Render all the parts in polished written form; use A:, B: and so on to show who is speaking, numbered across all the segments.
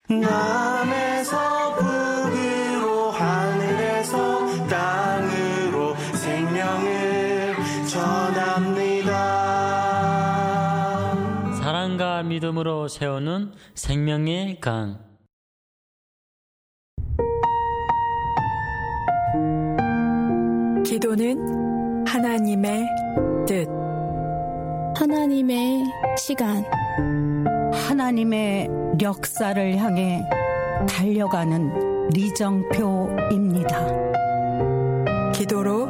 A: 남에서 북으로 하늘에서 땅으로 생명을 전합니다.
B: 사랑과 믿음으로 세우는 생명의 강.
C: 기도는 하나님의 뜻,
D: 하나님의 시간,
E: 하나님의 역사를 향해 달려가는 리정표입니다.
C: 기도로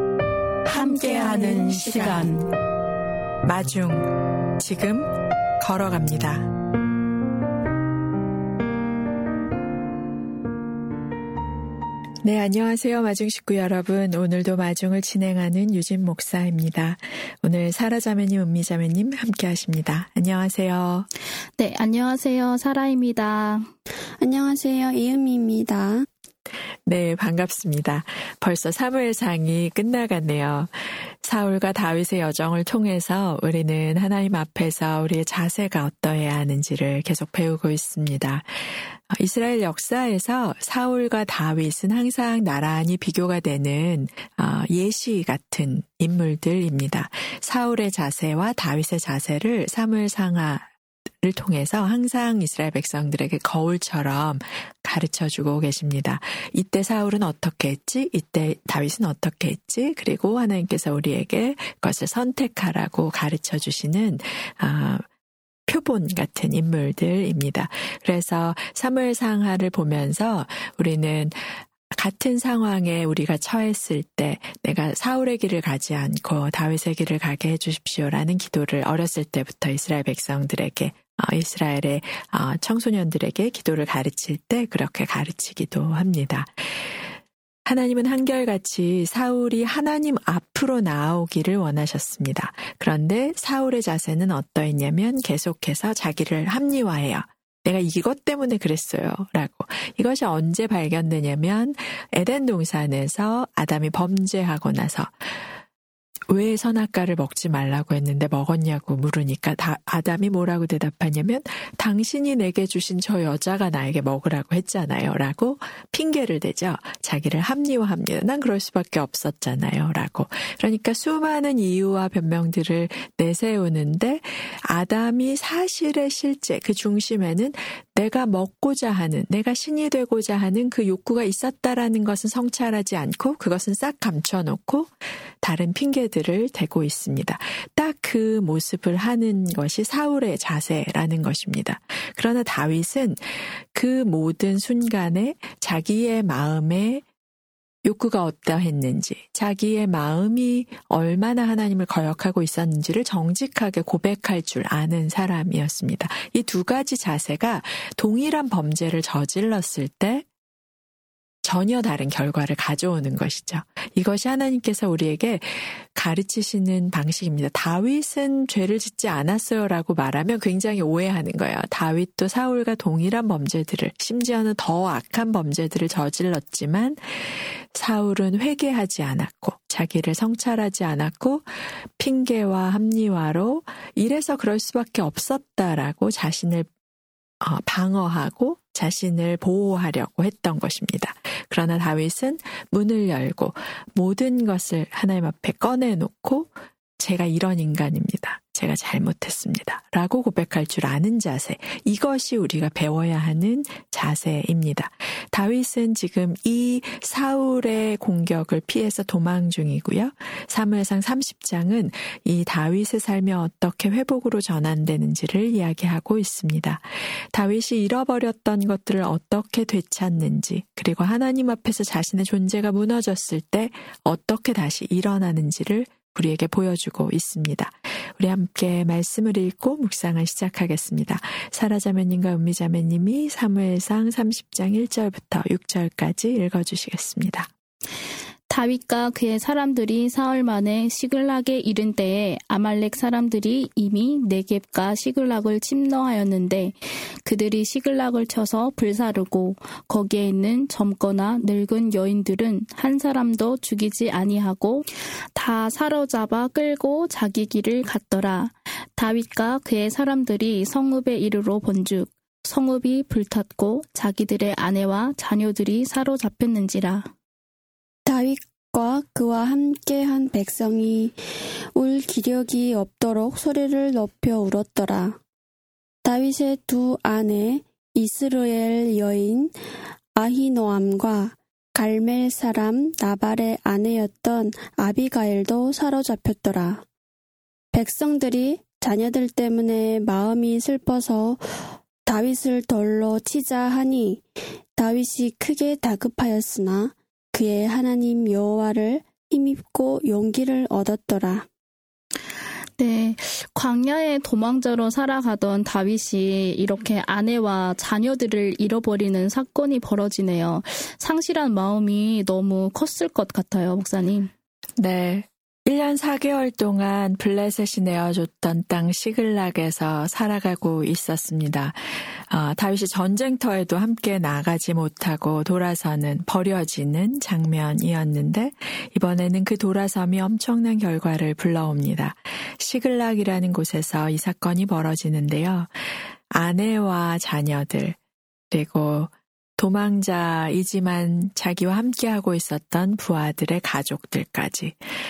C: 함께하는 시간, 마중 지금 걸어갑니다. 네, 안녕하세요. 마중 식구 여러분. 오늘도 마중을 진행하는 유진 목사입니다. 오늘 사라자매님, 은미자매님 함께 하십니다. 안녕하세요.
D: 네, 안녕하세요. 사라입니다.
F: 안녕하세요. 이은미입니다.
C: 네, 반갑습니다. 벌써 사무엘상이 끝나갔네요. 사울과 다윗의 여정을 통해서 우리는 하나님 앞에서 우리의 자세가 어떠해야 하는지를 계속 배우고 있습니다. 이스라엘 역사에서 사울과 다윗은 항상 나란히 비교가 되는 예시 같은 인물들입니다. 사울의 자세와 다윗의 자세를 사무엘상을 통해서 항상 이스라엘 백성들에게 거울처럼 가르쳐주고 계십니다. 이때 사울은 어떻게 했지? 이때 다윗은 어떻게 했지? 그리고 하나님께서 우리에게 그것을 선택하라고 가르쳐주시는 표본 같은 인물들입니다. 그래서 사무엘상하를 보면서 우리는 같은 상황에 우리가 처했을 때 내가 사울의 길을 가지 않고 다윗의 길을 가게 해주십시오라는 기도를 어렸을 때부터 이스라엘 백성들에게 이스라엘의 청소년들에게 기도를 가르칠 때 그렇게 가르치기도 합니다. 하나님은 한결같이 사울이 하나님 앞으로 나오기를 원하셨습니다. 그런데 사울의 자세는 어떠했냐면 계속해서 자기를 합리화해요. 내가 이것 때문에 그랬어요. 라고. 이것이 언제 발견되냐면 에덴 동산에서 아담이 범죄하고 나서 왜 선악과를 먹지 말라고 했는데 먹었냐고 물으니까 아담이 뭐라고 대답하냐면 당신이 내게 주신 저 여자가 나에게 먹으라고 했잖아요. 라고 핑계를 대죠. 자기를 합리화합니다. 난 그럴 수밖에 없었잖아요. 라고. 그러니까 수많은 이유와 변명들을 내세우는데 아담이 사실의 실제 그 중심에는 내가 먹고자 하는, 내가 신이 되고자 하는 그 욕구가 있었다라는 것은 성찰하지 않고 그것은 싹 감춰놓고 다른 핑계들을 대고 있습니다. 딱 그 모습을 하는 것이 사울의 자세라는 것입니다. 그러나 다윗은 그 모든 순간에 자기의 마음에 욕구가 어떠했는지, 자기의 마음이 얼마나 하나님을 거역하고 있었는지를 정직하게 고백할 줄 아는 사람이었습니다. 이 두 가지 자세가 동일한 범죄를 저질렀을 때 전혀 다른 결과를 가져오는 것이죠. 이것이 하나님께서 우리에게 가르치시는 방식입니다. 다윗은 죄를 짓지 않았어요라고 말하면 굉장히 오해하는 거예요. 다윗도 사울과 동일한 범죄들을, 심지어는 더 악한 범죄들을 저질렀지만 사울은 회개하지 않았고 자기를 성찰하지 않았고 핑계와 합리화로 이래서 그럴 수밖에 없었다라고 자신을 방어하고 자신을 보호하려고 했던 것입니다. 그러나 다윗은 문을 열고 모든 것을 하나님 앞에 꺼내놓고 제가 이런 인간입니다. 제가 잘못했습니다. 라고 고백할 줄 아는 자세. 이것이 우리가 배워야 하는 자세입니다. 다윗은 지금 이 사울의 공격을 피해서 도망 중이고요. 사무엘상 30장은 이 다윗의 삶이 어떻게 회복으로 전환되는지를 이야기하고 있습니다. 다윗이 잃어버렸던 것들을 어떻게 되찾는지, 그리고 하나님 앞에서 자신의 존재가 무너졌을 때 어떻게 다시 일어나는지를 우리에게 보여주고 있습니다. 우리 함께 말씀을 읽고 묵상을 시작하겠습니다. 사라자매님과 은미자매님이 사무엘상 30장 1절부터 6절까지 읽어주시겠습니다.
D: 다윗과 그의 사람들이 사흘만에 시글락에 이른 때에 아말렉 사람들이 이미 네겝과 시글락을 침노하였는데 그들이 시글락을 쳐서 불사르고 거기에 있는 젊거나 늙은 여인들은 한 사람도 죽이지 아니하고 다 사로잡아 끌고 자기 길을 갔더라. 다윗과 그의 사람들이 성읍에 이르러 본즉 성읍이 불탔고 자기들의 아내와 자녀들이 사로잡혔는지라.
F: 다윗과 그와 함께한 백성이 울 기력이 없도록 소리를 높여 울었더라. 다윗의 두 아내 이스라엘 여인 아히노암과 갈멜 사람 나발의 아내였던 아비가일도 사로잡혔더라. 백성들이 자녀들 때문에 마음이 슬퍼서 다윗을 돌로 치자 하니 다윗이 크게 다급하였으나 그의 하나님 여호와를 힘입고 용기를 얻었더라.
D: 네, 광야의 도망자로 살아가던 다윗이 이렇게 아내와 자녀들을 잃어버리는 사건이 벌어지네요. 상실한 마음이 너무 컸을 것 같아요, 목사님.
C: 네. 1년 4개월 동안 블레셋이 내어줬던 땅 시글락에서 살아가고 있었습니다. 다윗이 전쟁터에도 함께 나가지 못하고 돌아서는 버려지는 장면이었는데 이번에는 그 돌아섬이 엄청난 결과를 불러옵니다. 시글락이라는 곳에서 이 사건이 벌어지는데요. 아내와 자녀들 그리고 도망자이지만 자기와 함께하고 있었던 부하들의 가족들까지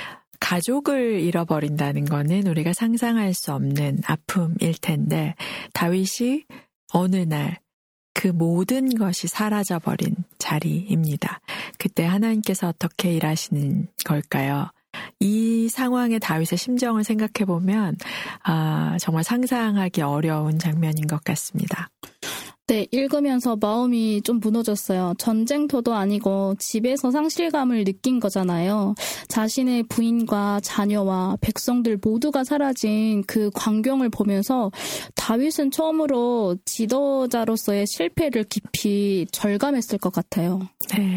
C: 가족을 잃어버린다는 거는 우리가 상상할 수 없는 아픔일 텐데 다윗이 어느 날 그 모든 것이 사라져버린 자리입니다. 그때 하나님께서 어떻게 일하시는 걸까요? 이 상황의 다윗의 심정을 생각해보면 정말 상상하기 어려운 장면인 것 같습니다.
D: 네, 읽으면서 마음이 좀 무너졌어요. 전쟁터도 아니고 집에서 상실감을 느낀 거잖아요. 자신의 부인과 자녀와 백성들 모두가 사라진 그 광경을 보면서 다윗은 처음으로 지도자로서의 실패를 깊이 절감했을 것 같아요.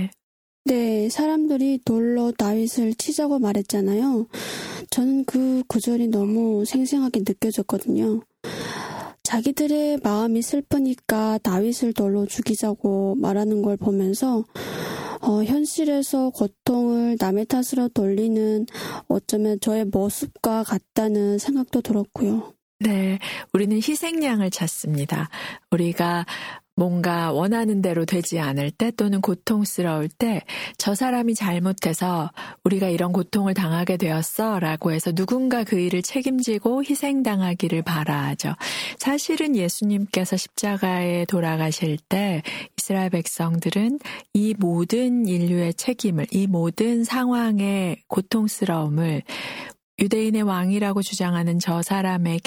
F: 네, 사람들이 돌로 다윗을 치자고 말했잖아요. 저는 그 구절이 너무 생생하게 느껴졌거든요. 자기들의 마음이 슬프니까 다윗을 돌로 죽이자고 말하는 걸 보면서 현실에서 고통을 남의 탓으로 돌리는 어쩌면 저의 모습과 같다는 생각도 들었고요.
C: 네, 우리는 희생양을 찾습니다. 우리가 뭔가 원하는 대로 되지 않을 때 또는 고통스러울 때 저 사람이 잘못해서 우리가 이런 고통을 당하게 되었어 라고 해서 누군가 그 일을 책임지고 희생당하기를 바라죠. 사실은 예수님께서 십자가에 돌아가실 때 이스라엘 백성들은 이 모든 인류의 책임을, 이 모든 상황의 고통스러움을 유대인의 왕이라고 주장하는 저 사람을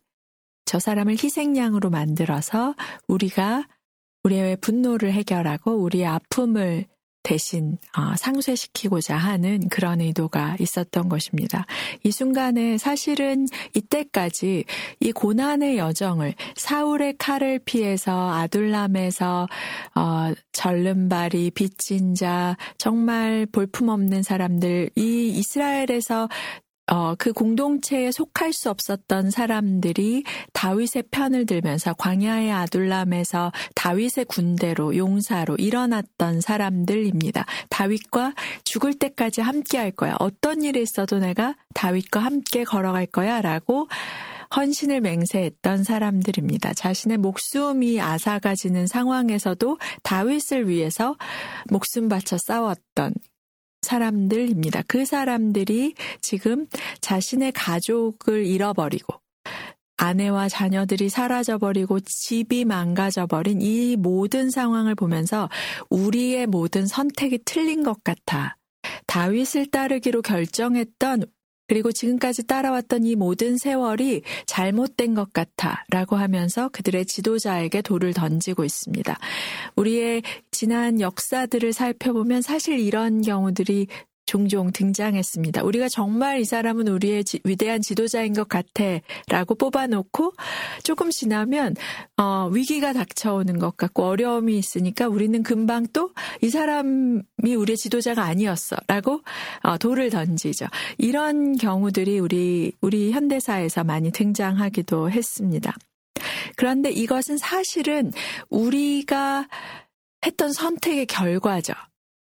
C: 희생양으로 만들어서 우리가 우리의 분노를 해결하고 우리의 아픔을 대신 상쇄시키고자 하는 그런 의도가 있었던 것입니다. 이 순간에 사실은 이때까지 이 고난의 여정을 사울의 칼을 피해서 아둘람에서 절름발이 빚진 자 정말 볼품없는 사람들 이 이스라엘에서 그 공동체에 속할 수 없었던 사람들이 다윗의 편을 들면서 광야의 아둘람에서 다윗의 군대로 용사로 일어났던 사람들입니다. 다윗과 죽을 때까지 함께 할 거야. 어떤 일이 있어도 내가 다윗과 함께 걸어갈 거야 라고 헌신을 맹세했던 사람들입니다. 자신의 목숨이 앗아가지는 상황에서도 다윗을 위해서 목숨 바쳐 싸웠던 사람들입니다. 그 사람들이 지금 자신의 가족을 잃어버리고 아내와 자녀들이 사라져버리고 집이 망가져버린 이 모든 상황을 보면서 우리의 모든 선택이 틀린 것 같아. 다윗을 따르기로 결정했던 그리고 지금까지 따라왔던 이 모든 세월이 잘못된 것 같아 라고 하면서 그들의 지도자에게 돌을 던지고 있습니다. 우리의 지난 역사들을 살펴보면 사실 이런 경우들이 종종 등장했습니다. 우리가 정말 이 사람은 우리의 위대한 지도자인 것 같아 라고 뽑아놓고 조금 지나면 위기가 닥쳐오는 것 같고 어려움이 있으니까 우리는 금방 또 이 사람이 우리의 지도자가 아니었어 라고 돌을 던지죠. 이런 경우들이 우리 현대사에서 많이 등장하기도 했습니다. 그런데 이것은 사실은 우리가 했던 선택의 결과죠.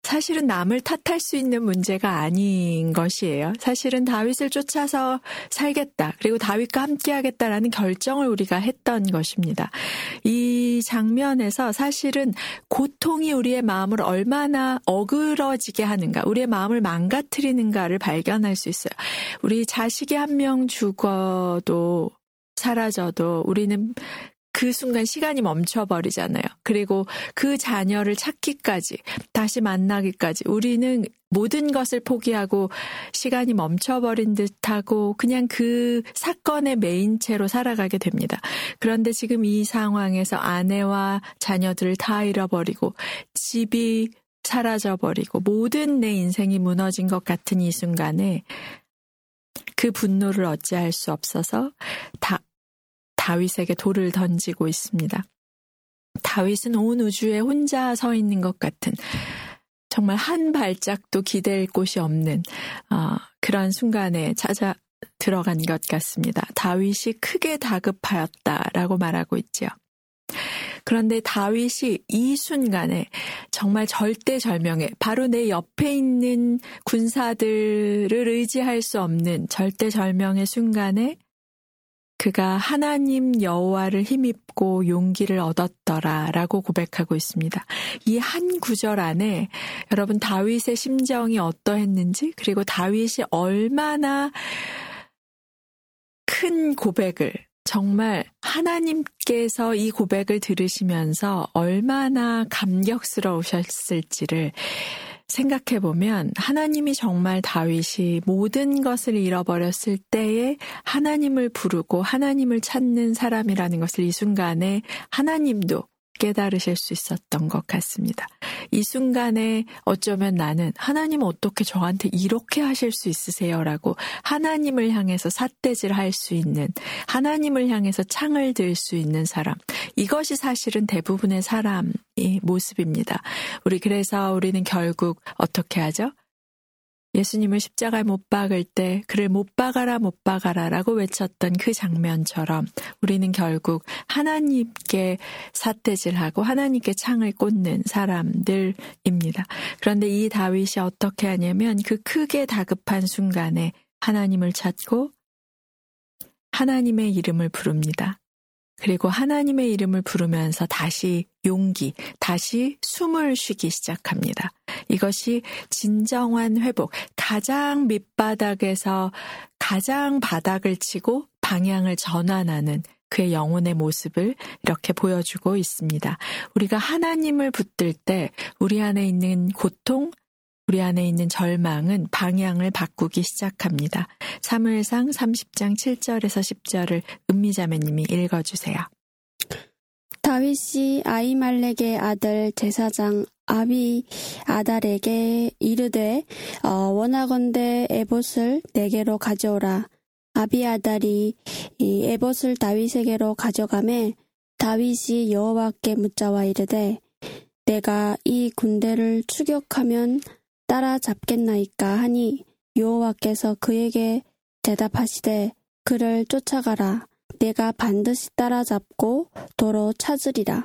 C: 사실은 남을 탓할 수 있는 문제가 아닌 것이에요. 사실은 다윗을 쫓아서 살겠다. 그리고 다윗과 함께하겠다라는 결정을 우리가 했던 것입니다. 이 장면에서 사실은 고통이 우리의 마음을 얼마나 어그러지게 하는가, 우리의 마음을 망가뜨리는가를 발견할 수 있어요. 우리 자식이 한 명 죽어도 사라져도 우리는 그 순간 시간이 멈춰버리잖아요. 그리고 그 자녀를 찾기까지, 다시 만나기까지 우리는 모든 것을 포기하고 시간이 멈춰버린 듯하고 그냥 그 사건의 메인체로 살아가게 됩니다. 그런데 지금 이 상황에서 아내와 자녀들을 다 잃어버리고 집이 사라져버리고 모든 내 인생이 무너진 것 같은 이 순간에 그 분노를 어찌할 수 없어서 다윗에게 돌을 던지고 있습니다. 다윗은 온 우주에 혼자 서 있는 것 같은, 정말 한 발짝도 기댈 곳이 없는 그런 순간에 찾아 들어간 것 같습니다. 다윗이 크게 다급하였다라고 말하고 있죠. 그런데 다윗이 이 순간에 정말 절대절명에, 바로 내 옆에 있는 군사들을 의지할 수 없는 절대절명의 순간에 그가 하나님 여호와를 힘입고 용기를 얻었더라라고 고백하고 있습니다. 이 한 구절 안에 여러분 다윗의 심정이 어떠했는지, 그리고 다윗이 얼마나 큰 고백을, 정말 하나님께서 이 고백을 들으시면서 얼마나 감격스러우셨을지를 생각해보면, 하나님이 정말 다윗이 모든 것을 잃어버렸을 때에 하나님을 부르고 하나님을 찾는 사람이라는 것을 이 순간에 하나님도 깨달으실 수 있었던 것 같습니다. 이 순간에 어쩌면 나는 하나님 어떻게 저한테 이렇게 하실 수 있으세요? 라고 하나님을 향해서 삿대질할 수 있는, 하나님을 향해서 창을 들 수 있는 사람, 이것이 사실은 대부분의 사람의 모습입니다. 그래서 우리는 결국 어떻게 하죠? 예수님을 십자가에 못 박을 때 그를 못 박아라 못 박아라라고 외쳤던 그 장면처럼 우리는 결국 하나님께 삿대질하고 하나님께 창을 꽂는 사람들입니다. 그런데 이 다윗이 어떻게 하냐면 그 크게 다급한 순간에 하나님을 찾고 하나님의 이름을 부릅니다. 그리고 하나님의 이름을 부르면서 다시 용기, 다시 숨을 쉬기 시작합니다. 이것이 진정한 회복, 가장 밑바닥에서 가장 바닥을 치고 방향을 전환하는 그의 영혼의 모습을 이렇게 보여주고 있습니다. 우리가 하나님을 붙들 때 우리 안에 있는 고통, 우리 안에 있는 절망은 방향을 바꾸기 시작합니다. 사무엘상 30장 7절에서 10절을 은미자매님이 읽어주세요.
F: 다윗이 아히말렉의 아들 제사장 아비아달에게 이르되 원하건대 에봇을 내게로 가져오라. 아비아달이 이 에봇을 다윗에게로 가져가매 다윗이 여호와께 묻자와 이르되 내가 이 군대를 추격하면 따라잡겠나이까 하니 여호와께서 그에게 대답하시되 그를 쫓아가라. 내가 반드시 따라잡고 도로 찾으리라.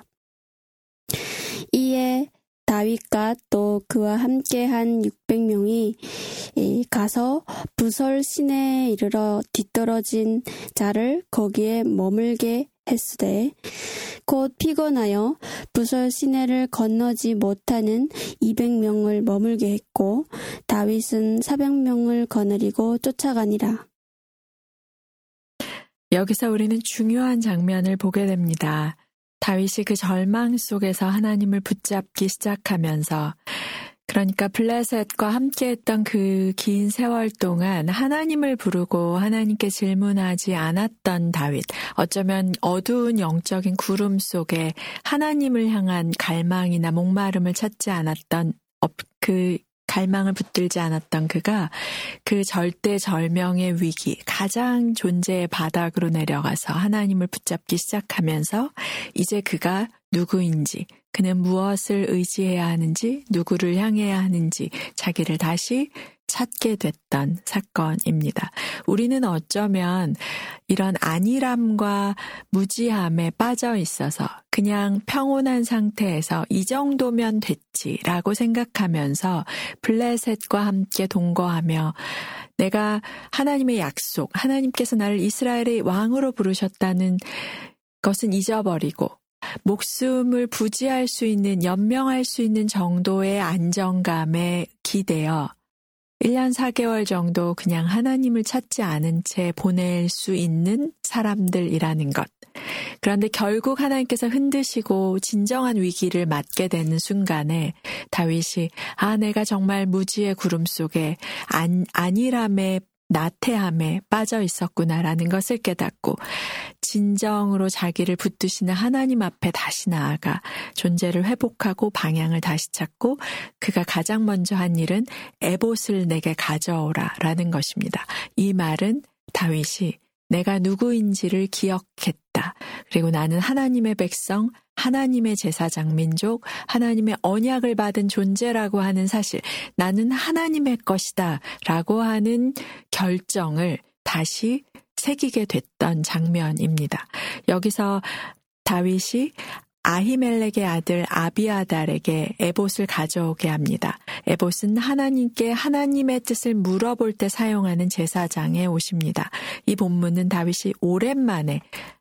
F: 이에 다윗과 또 그와 함께한 600명이 가서 부설 시내에 이르러 뒤떨어진 자를 거기에 머물게 했으되 곧 피곤하여 부설 시내를 건너지 못하는 200명을 머물게 했고 다윗은 400명을 거느리고 쫓아가니라.
C: 여기서 우리는 중요한 장면을 보게 됩니다. 다윗이 그 절망 속에서 하나님을 붙잡기 시작하면서, 그러니까 블레셋과 함께했던 그 긴 세월 동안 하나님을 부르고 하나님께 질문하지 않았던 다윗, 어쩌면 어두운 영적인 구름 속에 하나님을 향한 갈망이나 목마름을 찾지 않았던 그 갈망을 붙들지 않았던 그가 그 절대절명의 위기, 가장 존재의 바닥으로 내려가서 하나님을 붙잡기 시작하면서 이제 그가 누구인지, 그는 무엇을 의지해야 하는지, 누구를 향해야 하는지 자기를 다시 찾게 됐던 사건입니다. 우리는 어쩌면 이런 안일함과 무지함에 빠져 있어서 그냥 평온한 상태에서 이 정도면 됐지라고 생각하면서 블레셋과 함께 동거하며 내가 하나님의 약속, 하나님께서 나를 이스라엘의 왕으로 부르셨다는 것은 잊어버리고 목숨을 부지할 수 있는, 연명할 수 있는 정도의 안정감에 기대어 1년 4개월 정도 그냥 하나님을 찾지 않은 채 보낼 수 있는 사람들이라는 것. 그런데 결국 하나님께서 흔드시고 진정한 위기를 맞게 되는 순간에 다윗이 내가 정말 무지의 구름 속에 안일함에 나태함에 빠져 있었구나라는 것을 깨닫고 진정으로 자기를 붙드시는 하나님 앞에 다시 나아가 존재를 회복하고 방향을 다시 찾고 그가 가장 먼저 한 일은 에봇을 내게 가져오라라는 것입니다. 이 말은 다윗이 내가 누구인지를 기억했다. 그리고 나는 하나님의 백성, 하나님의 제사장 민족, 하나님의 언약을 받은 존재라고 하는 사실, 나는 하나님의 것이다 라고 하는 결정을 다시 새기게 됐던 장면입니다. 여기서 다윗이 아히멜렉의 아들 아비아달에게 에봇을 가져오게 합니다. 에봇은 하나님께 하나님의 뜻을 물어볼 때 사용하는 제사장의 옷입니다. 이 본문은 다윗이 오랜만에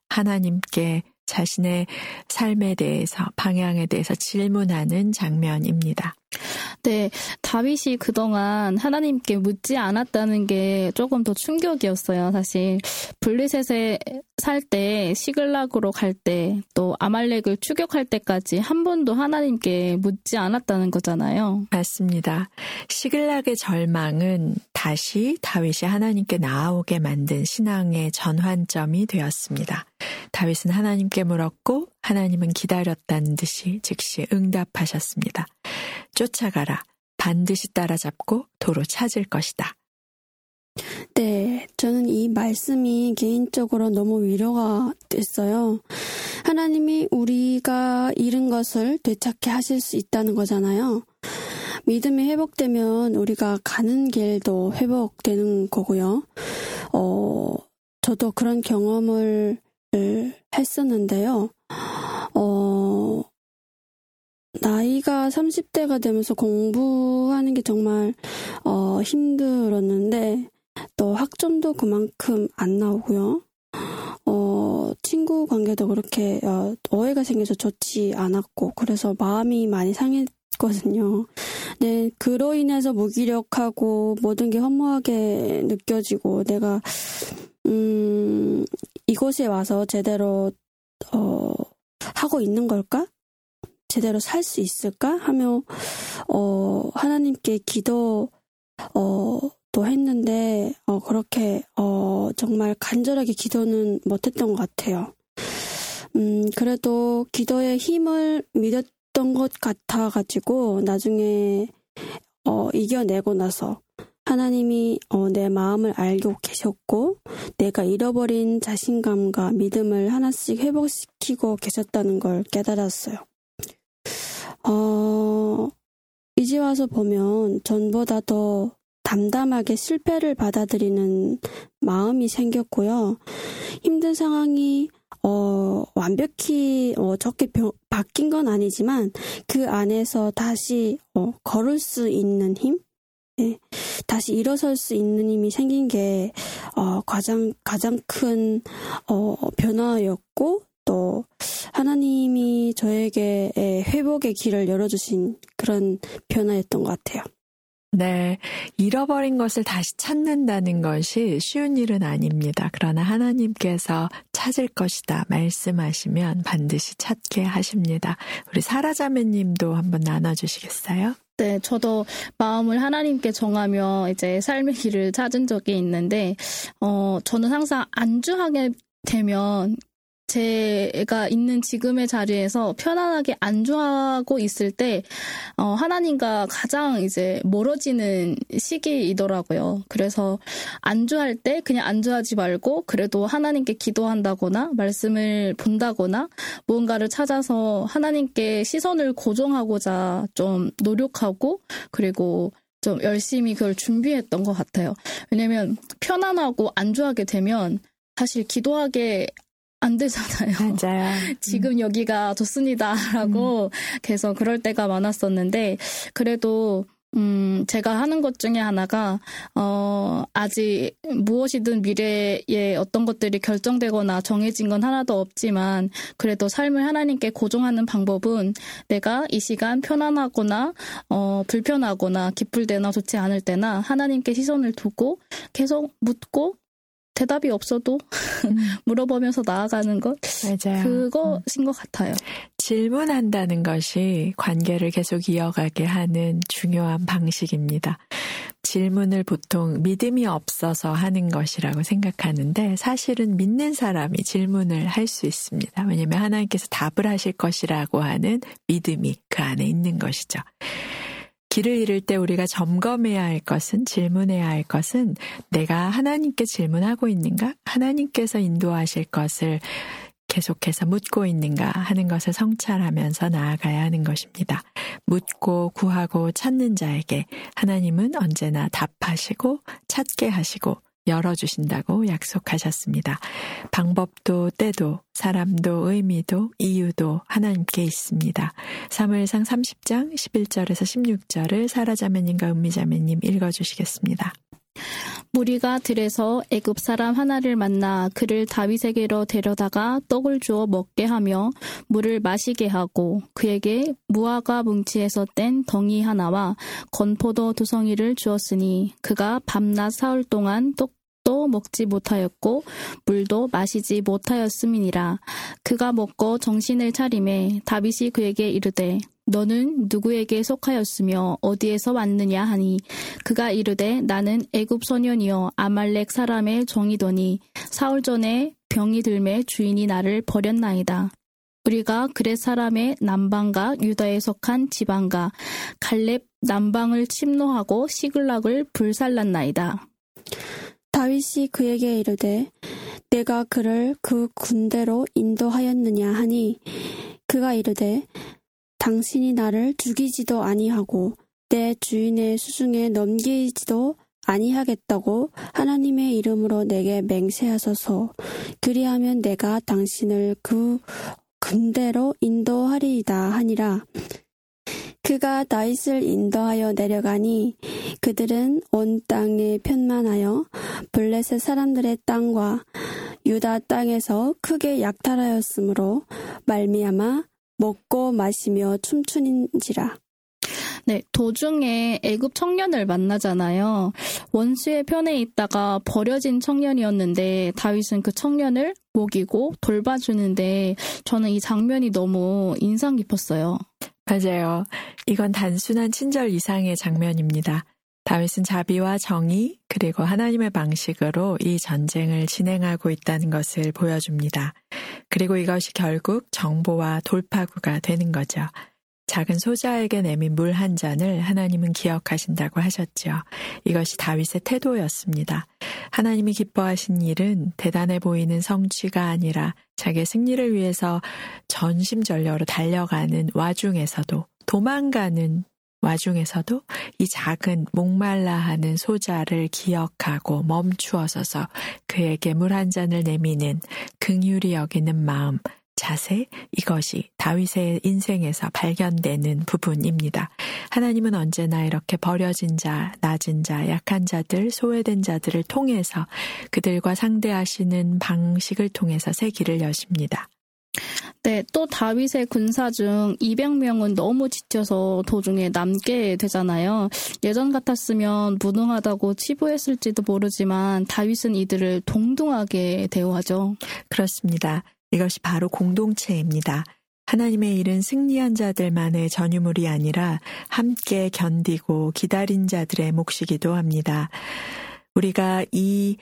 C: 하나님께 자신의 삶에 대해서, 방향에 대해서 질문하는 장면입니다.
D: 네, 다윗이 그동안 하나님께 묻지 않았다는 게 조금 더 충격이었어요. 사실 블레셋에 살 때, 시글락으로 갈 때, 또 아말렉을 추격할 때까지 한 번도 하나님께 묻지 않았다는 거잖아요.
C: 맞습니다. 시글락의 절망은 다시 다윗이 하나님께 나아오게 만든 신앙의 전환점이 되었습니다. 다윗은 하나님께 물었고 하나님은 기다렸다는 듯이 즉시 응답하셨습니다. 쫓아가라. 반드시 따라잡고 도로 찾을 것이다.
F: 네, 저는 이 말씀이 개인적으로 너무 위로가 됐어요. 하나님이 우리가 잃은 것을 되찾게 하실 수 있다는 거잖아요. 믿음이 회복되면 우리가 가는 길도 회복되는 거고요. 저도 그런 경험을 했었는데요. 나이가 30대가 되면서 공부하는 게 정말 힘들었는데 또 학점도 그만큼 안 나오고요. 친구 관계도 그렇게 오해가 생겨서 좋지 않았고 그래서 마음이 많이 상했거든요. 네, 그로 인해서 무기력하고 모든 게 허무하게 느껴지고 내가 이곳에 와서 제대로 하고 있는 걸까? 제대로 살 수 있을까? 하며 하나님께 기도 또 했는데 그렇게 정말 간절하게 기도는 못했던 것 같아요. 그래도 기도의 힘을 믿었던 것 같아가지고 나중에 이겨내고 나서 하나님이 내 마음을 알고 계셨고 내가 잃어버린 자신감과 믿음을 하나씩 회복시키고 계셨다는 걸 깨달았어요. 이제 와서 보면 전보다 더 담담하게 실패를 받아들이는 마음이 생겼고요. 힘든 상황이 완벽히 좋게 바뀐 건 아니지만 그 안에서 다시 걸을 수 있는 힘? 네, 다시 일어설 수 있는 힘이 생긴 게 가장 큰 변화였고 또 하나님이 저에게 회복의 길을 열어주신 그런 변화였던 것 같아요.
C: 네, 잃어버린 것을 다시 찾는다는 것이 쉬운 일은 아닙니다. 그러나 하나님께서 찾을 것이다 말씀하시면 반드시 찾게 하십니다. 우리 사라자매님도 한번 나눠주시겠어요?
D: 네, 저도 마음을 하나님께 정하며 이제 삶의 길을 찾은 적이 있는데, 저는 항상 안주하게 되면 제가 있는 지금의 자리에서 편안하게 안주하고 있을 때 하나님과 가장 이제 멀어지는 시기이더라고요. 그래서 안주할 때 그냥 안주하지 말고 그래도 하나님께 기도한다거나 말씀을 본다거나 무언가를 찾아서 하나님께 시선을 고정하고자 좀 노력하고 그리고 좀 열심히 그걸 준비했던 것 같아요. 왜냐면 편안하고 안주하게 되면 사실 기도하게 안 되잖아요.
C: 맞아요.
D: 지금 여기가 좋습니다라고 계속 그럴 때가 많았었는데 그래도 제가 하는 것 중에 하나가 아직 무엇이든 미래에 어떤 것들이 결정되거나 정해진 건 하나도 없지만 그래도 삶을 하나님께 고정하는 방법은 내가 이 시간 편안하거나 불편하거나 기쁠 때나 좋지 않을 때나 하나님께 시선을 두고 계속 묻고 대답이 없어도 물어보면서 나아가는 것
C: 맞아요.
D: 그것인 것 같아요.
C: 질문한다는 것이 관계를 계속 이어가게 하는 중요한 방식입니다. 질문을 보통 믿음이 없어서 하는 것이라고 생각하는데 사실은 믿는 사람이 질문을 할 수 있습니다. 왜냐하면 하나님께서 답을 하실 것이라고 하는 믿음이 그 안에 있는 것이죠. 길을 잃을 때 우리가 점검해야 할 것은 질문해야 할 것은 내가 하나님께 질문하고 있는가? 하나님께서 인도하실 것을 계속해서 묻고 있는가 하는 것을 성찰하면서 나아가야 하는 것입니다. 묻고 구하고 찾는 자에게 하나님은 언제나 답하시고 찾게 하시고 열어주신다고 약속하셨습니다. 방법도 때도 사람도 의미도 이유도 하나님께 있습니다. 사무엘상 30장 11절에서 16절을 사라자매님과 은미자매님 읽어주시겠습니다.
D: 무리가 들에서 애굽 사람 하나를 만나 그를 다윗에게로 데려다가 떡을 주어 먹게 하며 물을 마시게 하고 그에게 무화과 뭉치에서 뗀 덩이 하나와 건포도 2송이를 주었으니 그가 밤낮 사흘 동안 떡도 먹지 못하였고 물도 마시지 못하였음이니라. 그가 먹고 정신을 차리매 다윗이 그에게 이르되 너는 누구에게 속하였으며 어디에서 왔느냐 하니 그가 이르되 나는 애굽 소년이요 아말렉 사람의 종이더니 사흘 전에 병이 들매 주인이 나를 버렸나이다. 우리가 그렛 사람의 남방과 유다에 속한 지방과 갈렙 남방을 침노하고 시글락을 불살랐나이다.
F: 다윗이 그에게 이르되 내가 그를 그 군대로 인도하였느냐 하니 그가 이르되 당신이 나를 죽이지도 아니하고 내 주인의 수중에 넘기지도 아니하겠다고 하나님의 이름으로 내게 맹세하소서. 그리하면 내가 당신을 그 군대로 인도하리이다 하니라. 그가 다윗을 인도하여 내려가니 그들은 온 땅에 편만하여 블레셋 사람들의 땅과 유다 땅에서 크게 약탈하였으므로 말미암아 먹고 마시며 춤추는지라.
D: 네, 도중에 애굽 청년을 만나잖아요. 원수의 편에 있다가 버려진 청년이었는데 다윗은 그 청년을 먹이고 돌봐주는데 저는 이 장면이 너무 인상 깊었어요.
C: 맞아요. 이건 단순한 친절 이상의 장면입니다. 다윗은 자비와 정의 그리고 하나님의 방식으로 이 전쟁을 진행하고 있다는 것을 보여줍니다. 그리고 이것이 결국 정보와 돌파구가 되는 거죠. 작은 소자에게 내민 물 한 잔을 하나님은 기억하신다고 하셨죠. 이것이 다윗의 태도였습니다. 하나님이 기뻐하신 일은 대단해 보이는 성취가 아니라 자기의 승리를 위해서 전심전력으로 달려가는 와중에서도 도망가는 와중에서도 이 작은 목말라하는 소자를 기억하고 멈추어서서 그에게 물 한 잔을 내미는 긍휼히 여기는 마음, 자세, 이것이 다윗의 인생에서 발견되는 부분입니다. 하나님은 언제나 이렇게 버려진 자, 낮은 자, 약한 자들, 소외된 자들을 통해서 그들과 상대하시는 방식을 통해서 새 길을 여십니다.
D: 네, 또 다윗의 군사 중 200명은 너무 지쳐서 도중에 남게 되잖아요. 예전 같았으면 무능하다고 치부했을지도 모르지만 다윗은 이들을 동등하게 대우하죠.
C: 그렇습니다. 이것이 바로 공동체입니다. 하나님의 일은 승리한 자들만의 전유물이 아니라 함께 견디고 기다린 자들의 몫이기도 합니다. 우리가 이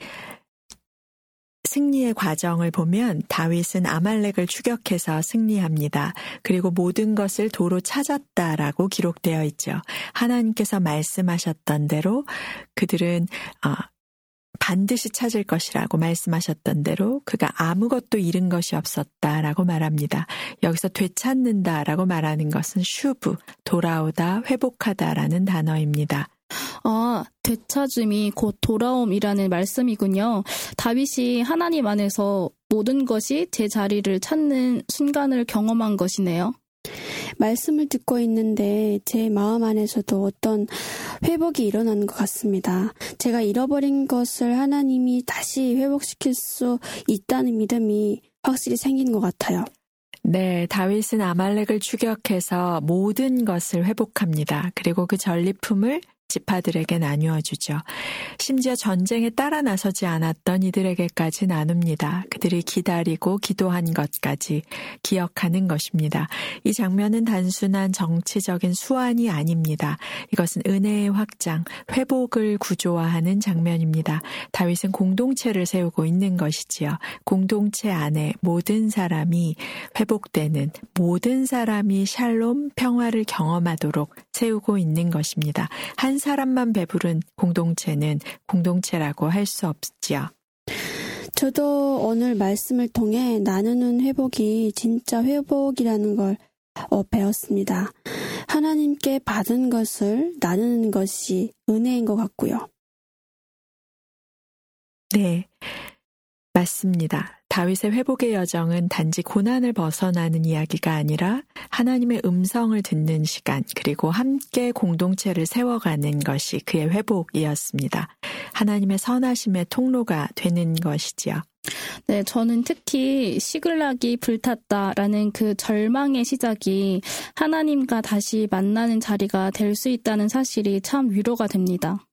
C: 승리의 과정을 보면 다윗은 아말렉을 추격해서 승리합니다. 그리고 모든 것을 도로 찾았다라고 기록되어 있죠. 하나님께서 말씀하셨던 대로 그들은 반드시 찾을 것이라고 말씀하셨던 대로 그가 아무것도 잃은 것이 없었다라고 말합니다. 여기서 되찾는다라고 말하는 것은 슈브, 돌아오다, 회복하다라는 단어입니다.
D: 되찾음이 곧 돌아옴이라는 말씀이군요. 다윗이 하나님 안에서 모든 것이 제 자리를 찾는 순간을 경험한 것이네요.
F: 말씀을 듣고 있는데 제 마음 안에서도 어떤 회복이 일어나는 것 같습니다. 제가 잃어버린 것을 하나님이 다시 회복시킬 수 있다는 믿음이 확실히 생기는 것 같아요.
C: 네, 다윗은 아말렉을 추격해서 모든 것을 회복합니다. 그리고 그 전리품을 지파들에게 나누어 주죠. 심지어 전쟁에 따라 나서지 않았던 이들에게까지 나눕니다. 그들이 기다리고 기도한 것까지 기억하는 것입니다. 이 장면은 단순한 정치적인 수완이 아닙니다. 이것은 은혜의 확장, 회복을 구조화하는 장면입니다. 다윗은 공동체를 세우고 있는 것이지요. 공동체 안에 모든 사람이 회복되는, 모든 사람이 샬롬, 평화를 경험하도록 세우고 있는 것입니다. 한 사람만 배부른 공동체는 공동체라고 할 수 없지요.
F: 저도 오늘 말씀을 통해 나누는 회복이 진짜 회복이라는 걸 배웠습니다. 하나님께 받은 것을 나누는 것이 은혜인 것 같고요.
C: 네, 맞습니다. 다윗의 회복의 여정은 단지 고난을 벗어나는 이야기가 아니라 하나님의 음성을 듣는 시간, 그리고 함께 공동체를 세워가는 것이 그의 회복이었습니다. 하나님의 선하심의 통로가 되는 것이지요.
D: 네, 저는 특히 시글락이 불탔다라는 그 절망의 시작이 하나님과 다시 만나는 자리가 될 수 있다는 사실이 참 위로가 됩니다.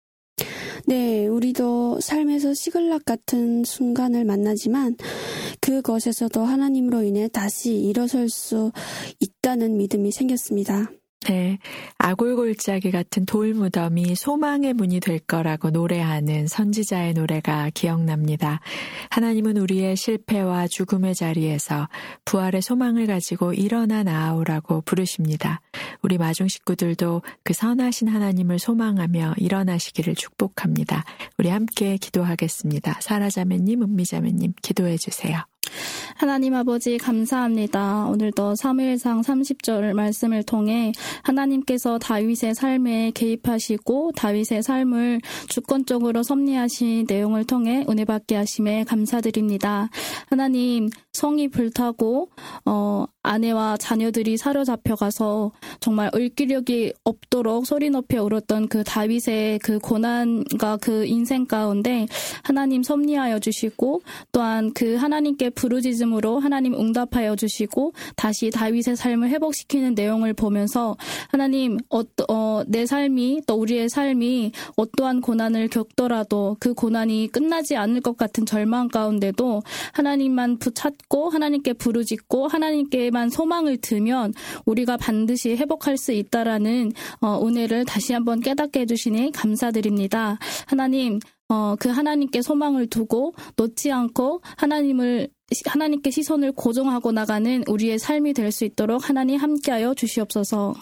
F: 네, 우리도 삶에서 시글락 같은 순간을 만나지만 그것에서도 하나님으로 인해 다시 일어설 수 있다는 믿음이 생겼습니다.
C: 네, 아골골짜기 같은 돌무덤이 소망의 문이 될 거라고 노래하는 선지자의 노래가 기억납니다. 하나님은 우리의 실패와 죽음의 자리에서 부활의 소망을 가지고 일어나 나아오라고 부르십니다. 우리 마중 식구들도 그 선하신 하나님을 소망하며 일어나시기를 축복합니다. 우리 함께 기도하겠습니다. 사라자매님, 은미자매님 기도해 주세요.
D: 하나님 아버지 감사합니다. 오늘도 사무엘상 30절 말씀을 통해 하나님께서 다윗의 삶에 개입하시고 다윗의 삶을 주권적으로 섭리하신 내용을 통해 은혜 받게 하심에 감사드립니다. 하나님, 성이 불타고 아내와 자녀들이 사로잡혀가서 정말 을기력이 없도록 소리 높여 울었던 그 다윗의 그 고난과 그 인생 가운데 하나님 섭리하여 주시고 또한 그 하나님께 부르짖음으로 하나님 응답하여 주시고 다시 다윗의 삶을 회복시키는 내용을 보면서 하나님 내 삶이 또 우리의 삶이 어떠한 고난을 겪더라도 그 고난이 끝나지 않을 것 같은 절망 가운데도 하나님만 찾고 하나님께 부르짖고 하나님께만 소망을 두면 우리가 반드시 회복할 수 있다라는 은혜를 다시 한번 깨닫게 해주시니 감사드립니다. 하나님, 그 하나님께 소망을 두고 놓지 않고 하나님께 시선을 고정하고 나가는 우리의 삶이 될 수 있도록 하나님 함께하여 주시옵소서.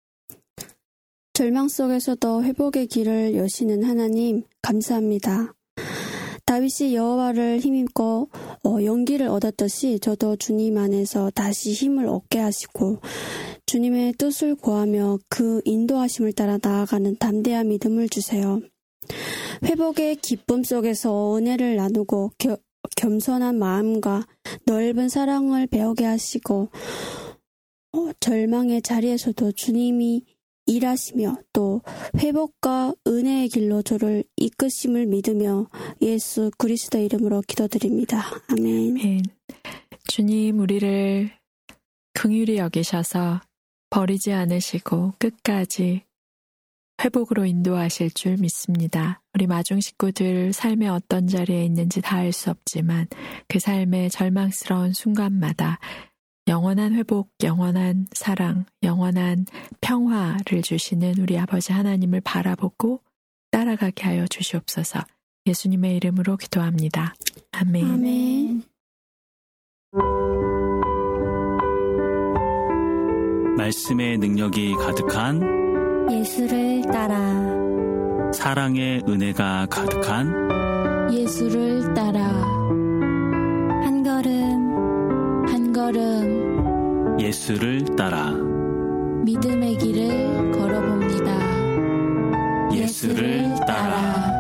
F: 절망 속에서도 회복의 길을 여시는 하나님 감사합니다. 다윗이 여호와를 힘입고 용기를 얻었듯이 저도 주님 안에서 다시 힘을 얻게 하시고 주님의 뜻을 구하며 그 인도하심을 따라 나아가는 담대한 믿음을 주세요. 회복의 기쁨 속에서 은혜를 나누고 겸손한 마음과 넓은 사랑을 배우게 하시고 절망의 자리에서도 주님이 일하시며 또 회복과 은혜의 길로 저를 이끄심을 믿으며 예수 그리스도의 이름으로 기도드립니다. 아멘.
C: 아멘. 주님, 우리를 긍휼히 여기셔서 버리지 않으시고 끝까지 회복으로 인도하실 줄 믿습니다. 우리 마중 식구들 삶의 어떤 자리에 있는지 다 알 수 없지만 그 삶의 절망스러운 순간마다 영원한 회복, 영원한 사랑, 영원한 평화를 주시는 우리 아버지 하나님을 바라보고 따라가게 하여 주시옵소서. 예수님의 이름으로 기도합니다. 아멘.
F: 아멘.
G: 말씀의 능력이 가득한
E: 예수를 따라
G: 사랑의 은혜가 가득한
D: 예수를 따라
E: 한 걸음
D: 한 걸음
G: 예수를 따라
D: 믿음의 길을 걸어봅니다.
G: 예수를 따라.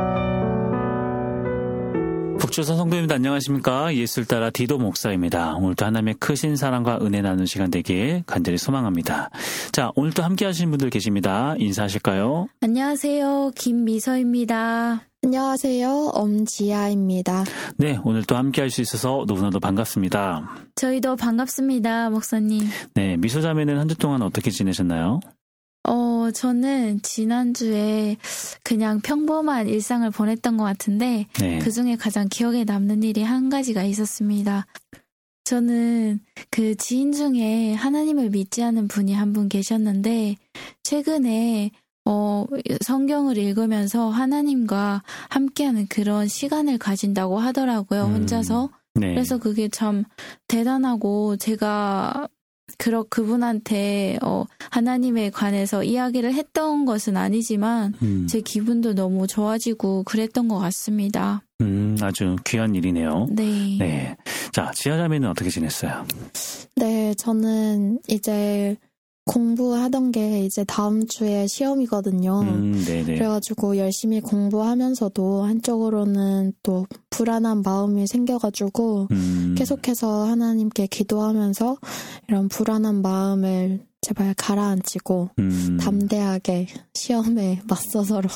G: 북조선 성도님들 안녕하십니까? 예수를 따라 디도 목사입니다. 오늘도 하나님의 크신 사랑과 은혜 나누는 시간 되길 간절히 소망합니다. 자, 오늘도 함께 하시는 분들 계십니다. 인사하실까요?
D: 안녕하세요. 김미서입니다.
H: 안녕하세요. 엄지아입니다.
G: 네, 오늘 또 함께 할 수 있어서 너무나도 반갑습니다.
D: 저희도 반갑습니다, 목사님.
G: 네, 미소자매는 한 주 동안 어떻게 지내셨나요?
D: 저는 지난주에 그냥 평범한 일상을 보냈던 것 같은데
G: 네.
D: 그중에 가장 기억에 남는 일이 한 가지가 있었습니다. 저는 그 지인 중에 하나님을 믿지 않는 분이 한 분 계셨는데 최근에 성경을 읽으면서 하나님과 함께하는 그런 시간을 가진다고 하더라고요. 혼자서.
G: 네.
D: 그래서 그게 참 대단하고 제가 그분한테 하나님에 관해서 이야기를 했던 것은 아니지만 제 기분도 너무 좋아지고 그랬던 것 같습니다.
G: 아주 귀한 일이네요.
D: 네.
G: 네. 자, 지아자매는 어떻게 지냈어요?
H: 네, 저는 이제 공부하던 게 이제 다음 주에 시험이거든요.
G: 네네.
H: 그래가지고 열심히 공부하면서도 한쪽으로는 또 불안한 마음이 생겨가지고 계속해서 하나님께 기도하면서 이런 불안한 마음을 제발 가라앉히고 담대하게 시험에 맞서서록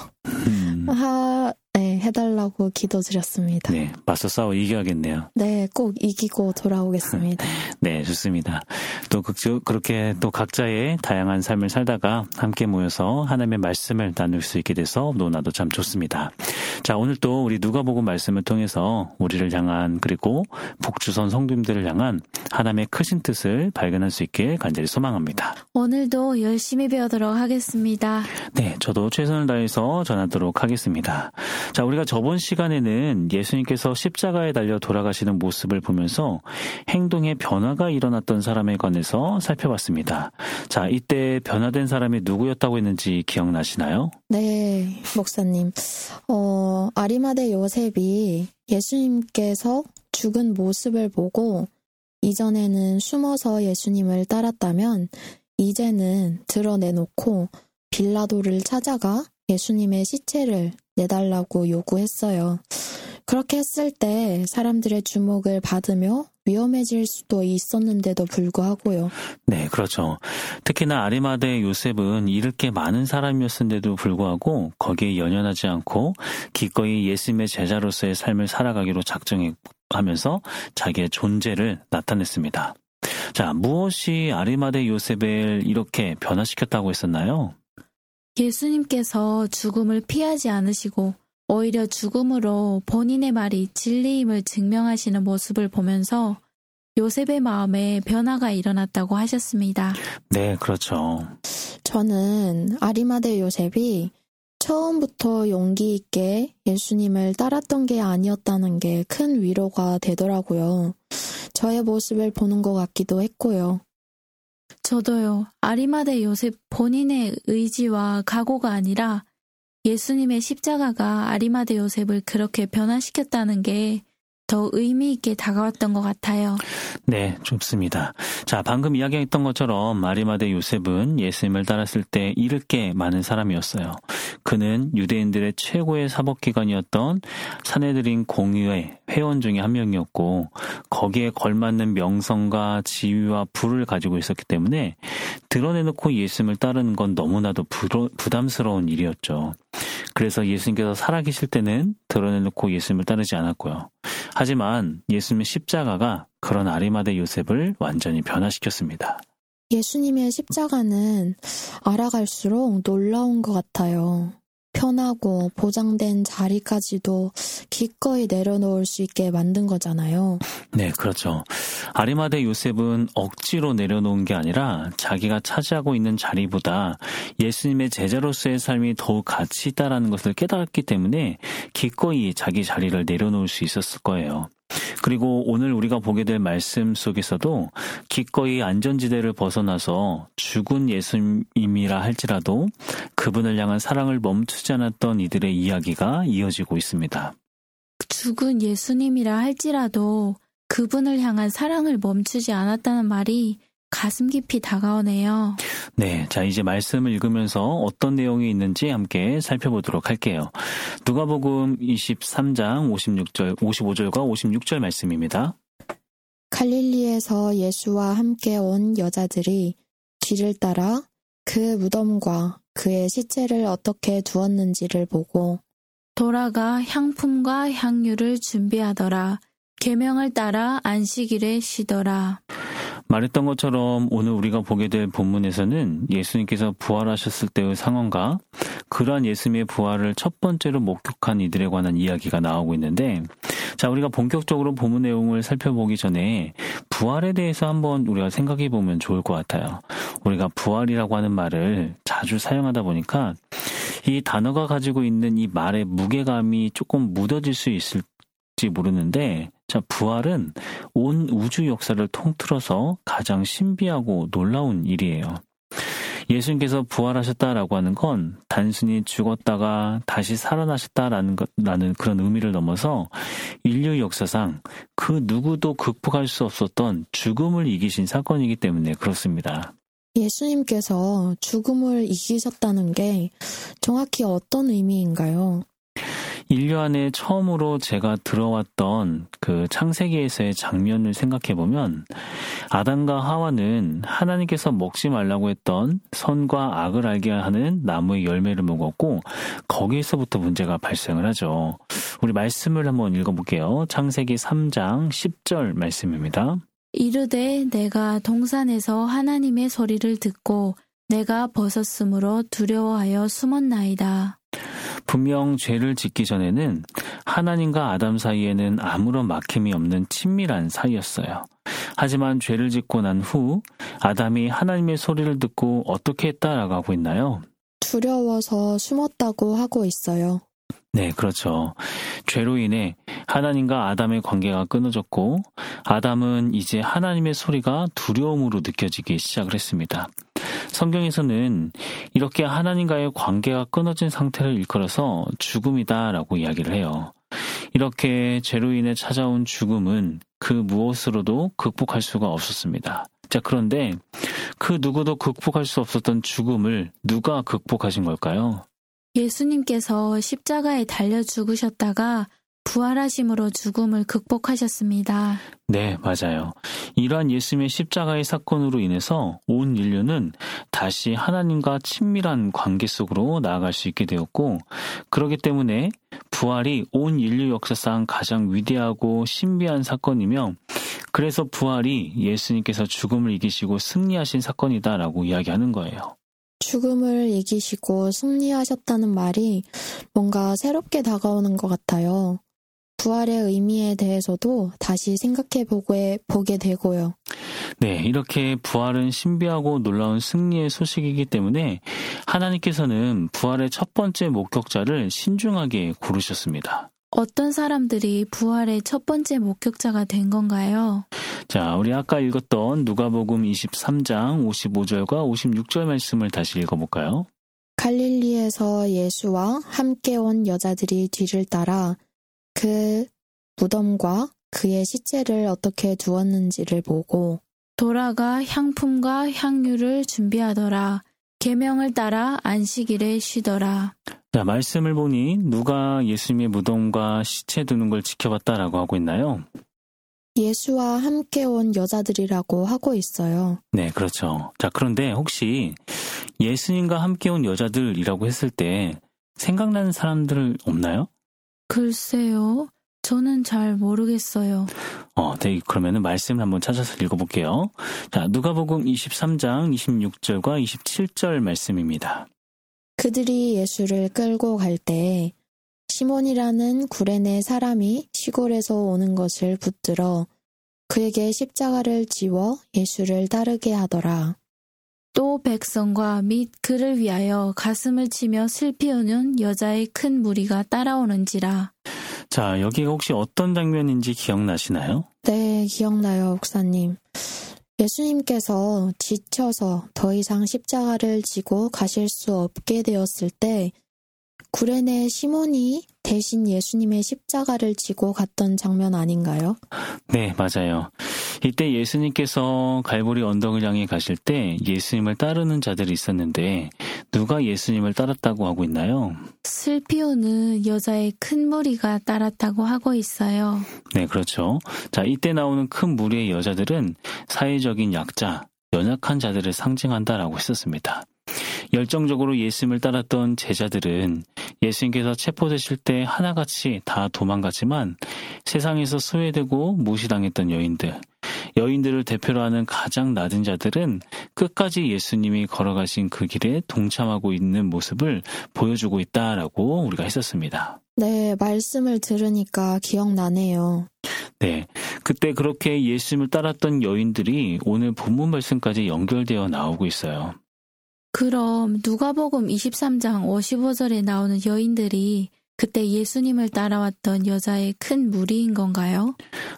H: 해달라고 기도드렸습니다.
G: 네, 맞서 싸워 이겨야겠네요.
H: 네, 꼭 이기고 돌아오겠습니다.
G: 네, 좋습니다. 또 그렇게 또 각자의 다양한 삶을 살다가 함께 모여서 하나님의 말씀을 나눌 수 있게 돼서 너무나도 참 좋습니다. 자, 오늘 또 우리 누가복음 말씀을 통해서 우리를 향한 그리고 북조선 성도님들을 향한 하나님의 크신 뜻을 발견할 수 있게 간절히 소망합니다.
D: 오늘도 열심히 배우도록 하겠습니다.
G: 네, 저도 최선을 다해서 전하도록 하겠습니다. 자, 우리가 저번 시간에는 예수님께서 십자가에 달려 돌아가시는 모습을 보면서 행동에 변화가 일어났던 사람에 관해서 살펴봤습니다. 자, 이때 변화된 사람이 누구였다고 했는지 기억나시나요?
H: 네, 목사님. 아리마대 요셉이 예수님께서 죽은 모습을 보고 이전에는 숨어서 예수님을 따랐다면 이제는 드러내놓고 빌라도를 찾아가 예수님의 시체를 내달라고 요구했어요. 그렇게 했을 때 사람들의 주목을 받으며 위험해질 수도 있었는데도 불구하고요.
G: 네, 그렇죠. 특히나 아리마대 요셉은 잃을 게 많은 사람이었는데도 불구하고 거기에 연연하지 않고 기꺼이 예수님의 제자로서의 삶을 살아가기로 작정하면서 자기의 존재를 나타냈습니다. 자, 무엇이 아리마대 요셉을 이렇게 변화시켰다고 했었나요?
D: 예수님께서 죽음을 피하지 않으시고 오히려 죽음으로 본인의 말이 진리임을 증명하시는 모습을 보면서 요셉의 마음에 변화가 일어났다고 하셨습니다.
G: 네, 그렇죠.
H: 저는 아리마대 요셉이 처음부터 용기 있게 예수님을 따랐던 게 아니었다는 게 큰 위로가 되더라고요. 저의 모습을 보는 것 같기도 했고요.
D: 저도요. 아리마대 요셉 본인의 의지와 각오가 아니라 예수님의 십자가가 아리마대 요셉을 그렇게 변화시켰다는 게 더 의미 있게 다가왔던 것 같아요.
G: 네, 좋습니다. 자, 방금 이야기했던 것처럼 아리마대 요셉은 예수님을 따랐을 때 잃을 게 많은 사람이었어요. 그는 유대인들의 최고의 사법기관이었던 사내들인 공의회 회원 중에 한 명이었고 거기에 걸맞는 명성과 지위와 부를 가지고 있었기 때문에 드러내놓고 예수님을 따르는 건 너무나도 부담스러운 일이었죠. 그래서 예수님께서 살아계실 때는 드러내놓고 예수님을 따르지 않았고요. 하지만 예수님의 십자가가 그런 아리마대 요셉을 완전히 변화시켰습니다.
H: 예수님의 십자가는 알아갈수록 놀라운 것 같아요. 편하고 보장된 자리까지도 기꺼이 내려놓을 수 있게 만든 거잖아요.
G: 네, 그렇죠. 아리마대 요셉은 억지로 내려놓은 게 아니라 자기가 차지하고 있는 자리보다 예수님의 제자로서의 삶이 더욱 가치 있다는 것을 깨달았기 때문에 기꺼이 자기 자리를 내려놓을 수 있었을 거예요. 그리고 오늘 우리가 보게 될 말씀 속에서도 기꺼이 안전지대를 벗어나서 죽은 예수님이라 할지라도 그분을 향한 사랑을 멈추지 않았던 이들의 이야기가 이어지고 있습니다.
D: 죽은 예수님이라 할지라도 그분을 향한 사랑을 멈추지 않았다는 말이
I: 가슴 깊이 다가오네요.
G: 네, 자 이제 말씀을 읽으면서 어떤 내용이 있는지 함께 살펴보도록 할게요. 누가복음 23장 55절과 56절 말씀입니다.
H: 갈릴리에서 예수와 함께 온 여자들이 뒤를 따라 그 무덤과 그의 시체를 어떻게 두었는지를 보고
I: 돌아가 향품과 향유를 준비하더라. 계명을 따라 안식일에 쉬더라.
G: 말했던 것처럼 오늘 우리가 보게 될 본문에서는 예수님께서 부활하셨을 때의 상황과 그러한 예수님의 부활을 첫 번째로 목격한 이들에 관한 이야기가 나오고 있는데, 자, 우리가 본격적으로 본문 내용을 살펴보기 전에 부활에 대해서 한번 우리가 생각해 보면 좋을 것 같아요. 우리가 부활이라고 하는 말을 자주 사용하다 보니까 이 단어가 가지고 있는 이 말의 무게감이 조금 묻어질 수 있을지 모르는데, 자, 부활은 온 우주 역사를 통틀어서 가장 신비하고 놀라운 일이에요. 예수님께서 부활하셨다라고 하는 건 단순히 죽었다가 다시 살아나셨다라는 그런 의미를 넘어서 인류 역사상 그 누구도 극복할 수 없었던 죽음을 이기신 사건이기 때문에 그렇습니다.
H: 예수님께서 죽음을 이기셨다는 게 정확히 어떤 의미인가요?
G: 인류 안에 처음으로 제가 들어왔던 그 창세기에서의 장면을 생각해보면 아담과 하와는 하나님께서 먹지 말라고 했던 선과 악을 알게 하는 나무의 열매를 먹었고 거기에서부터 문제가 발생을 하죠. 우리 말씀을 한번 읽어볼게요. 창세기 3장 10절 말씀입니다.
I: 이르되 내가 동산에서 하나님의 소리를 듣고 내가 벗었으므로 두려워하여 숨었나이다.
G: 분명 죄를 짓기 전에는 하나님과 아담 사이에는 아무런 막힘이 없는 친밀한 사이였어요. 하지만 죄를 짓고 난 후 아담이 하나님의 소리를 듣고 어떻게 했다라고 하고 있나요?
H: 두려워서 숨었다고 하고 있어요.
G: 네, 그렇죠. 죄로 인해 하나님과 아담의 관계가 끊어졌고 아담은 이제 하나님의 소리가 두려움으로 느껴지기 시작을 했습니다. 성경에서는 이렇게 하나님과의 관계가 끊어진 상태를 일컬어서 죽음이다라고 이야기를 해요. 이렇게 죄로 인해 찾아온 죽음은 그 무엇으로도 극복할 수가 없었습니다. 자, 그런데 그 누구도 극복할 수 없었던 죽음을 누가 극복하신 걸까요?
I: 예수님께서 십자가에 달려 죽으셨다가 부활하심으로 죽음을 극복하셨습니다.
G: 네, 맞아요. 이러한 예수님의 십자가의 사건으로 인해서 온 인류는 다시 하나님과 친밀한 관계 속으로 나아갈 수 있게 되었고, 그렇기 때문에 부활이 온 인류 역사상 가장 위대하고 신비한 사건이며, 그래서 부활이 예수님께서 죽음을 이기시고 승리하신 사건이다라고 이야기하는 거예요.
H: 죽음을 이기시고 승리하셨다는 말이 뭔가 새롭게 다가오는 것 같아요. 부활의 의미에 대해서도 다시 생각해 보게 되고요.
G: 네, 이렇게 부활은 신비하고 놀라운 승리의 소식이기 때문에 하나님께서는 부활의 첫 번째 목격자를 신중하게 고르셨습니다.
I: 어떤 사람들이 부활의 첫 번째 목격자가 된 건가요?
G: 자, 우리 아까 읽었던 누가복음 23장 55절과 56절 말씀을 다시 읽어볼까요?
H: 갈릴리에서 예수와 함께 온 여자들이 뒤를 따라 그 무덤과 그의 시체를 어떻게 두었는지를 보고
I: 돌아가 향품과 향유를 준비하더라. 계명을 따라 안식일에 쉬더라.
G: 자, 말씀을 보니 누가 예수님의 무덤과 시체 두는 걸 지켜봤다라고 하고 있나요?
H: 예수와 함께 온 여자들이라고 하고 있어요.
G: 네, 그렇죠. 자, 그런데 혹시 예수님과 함께 온 여자들이라고 했을 때 생각나는 사람들 없나요?
I: 글쎄요. 저는 잘 모르겠어요.
G: 네, 그러면은 말씀을 한번 찾아서 읽어볼게요. 자, 누가복음 23장 26절과 27절 말씀입니다.
H: 그들이 예수를 끌고 갈 때 시몬이라는 구레네 사람이 시골에서 오는 것을 붙들어 그에게 십자가를 지워 예수를 따르게 하더라.
I: 또 백성과 및 그를 위하여 가슴을 치며 슬피 우는 여자의 큰 무리가 따라오는지라.
G: 자, 여기가 혹시 어떤 장면인지 기억나시나요?
H: 네, 기억나요, 목사님. 예수님께서 지쳐서 더 이상 십자가를 지고 가실 수 없게 되었을 때 구레네 시몬이 대신 예수님의 십자가를 지고 갔던 장면 아닌가요?
G: 네, 맞아요. 이때 예수님께서 갈보리 언덕을 향해 가실 때 예수님을 따르는 자들이 있었는데 누가 예수님을 따랐다고 하고 있나요?
I: 슬피오는 여자의 큰 무리가 따랐다고 하고 있어요.
G: 네, 그렇죠. 자, 이때 나오는 큰 무리의 여자들은 사회적인 약자, 연약한 자들을 상징한다라고 했었습니다. 열정적으로 예수님을 따랐던 제자들은 예수님께서 체포되실 때 하나같이 다 도망갔지만 세상에서 소외되고 무시당했던 여인들을 대표로 하는 가장 낮은 자들은 끝까지 예수님이 걸어가신 그 길에 동참하고 있는 모습을 보여주고 있다라고 우리가 했었습니다.
H: 네, 말씀을 들으니까 기억나네요.
G: 네, 그때 그렇게 예수님을 따랐던 여인들이 오늘 본문 말씀까지 연결되어 나오고 있어요.
I: 그럼 누가복음 23장 55절에 나오는 여인들이 그때 예수님을 따라왔던 여자의 큰 무리인 건가요?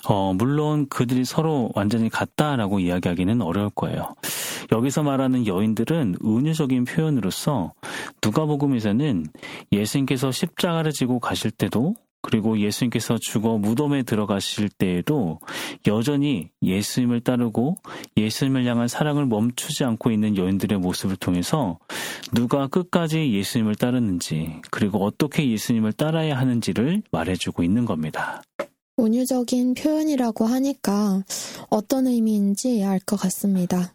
G: 물론 그들이 서로 완전히 같다라고 이야기하기는 어려울 거예요. 여기서 말하는 여인들은 은유적인 표현으로서 누가복음에서는 예수님께서 십자가를 지고 가실 때도 그리고 예수님께서 죽어 무덤에 들어가실 때에도 여전히 예수님을 따르고 예수님을 향한 사랑을 멈추지 않고 있는 여인들의 모습을 통해서 누가 끝까지 예수님을 따르는지 그리고 어떻게 예수님을 따라야 하는지를 말해주고 있는 겁니다.
H: 은유적인 표현이라고 하니까 어떤 의미인지 알 것 같습니다.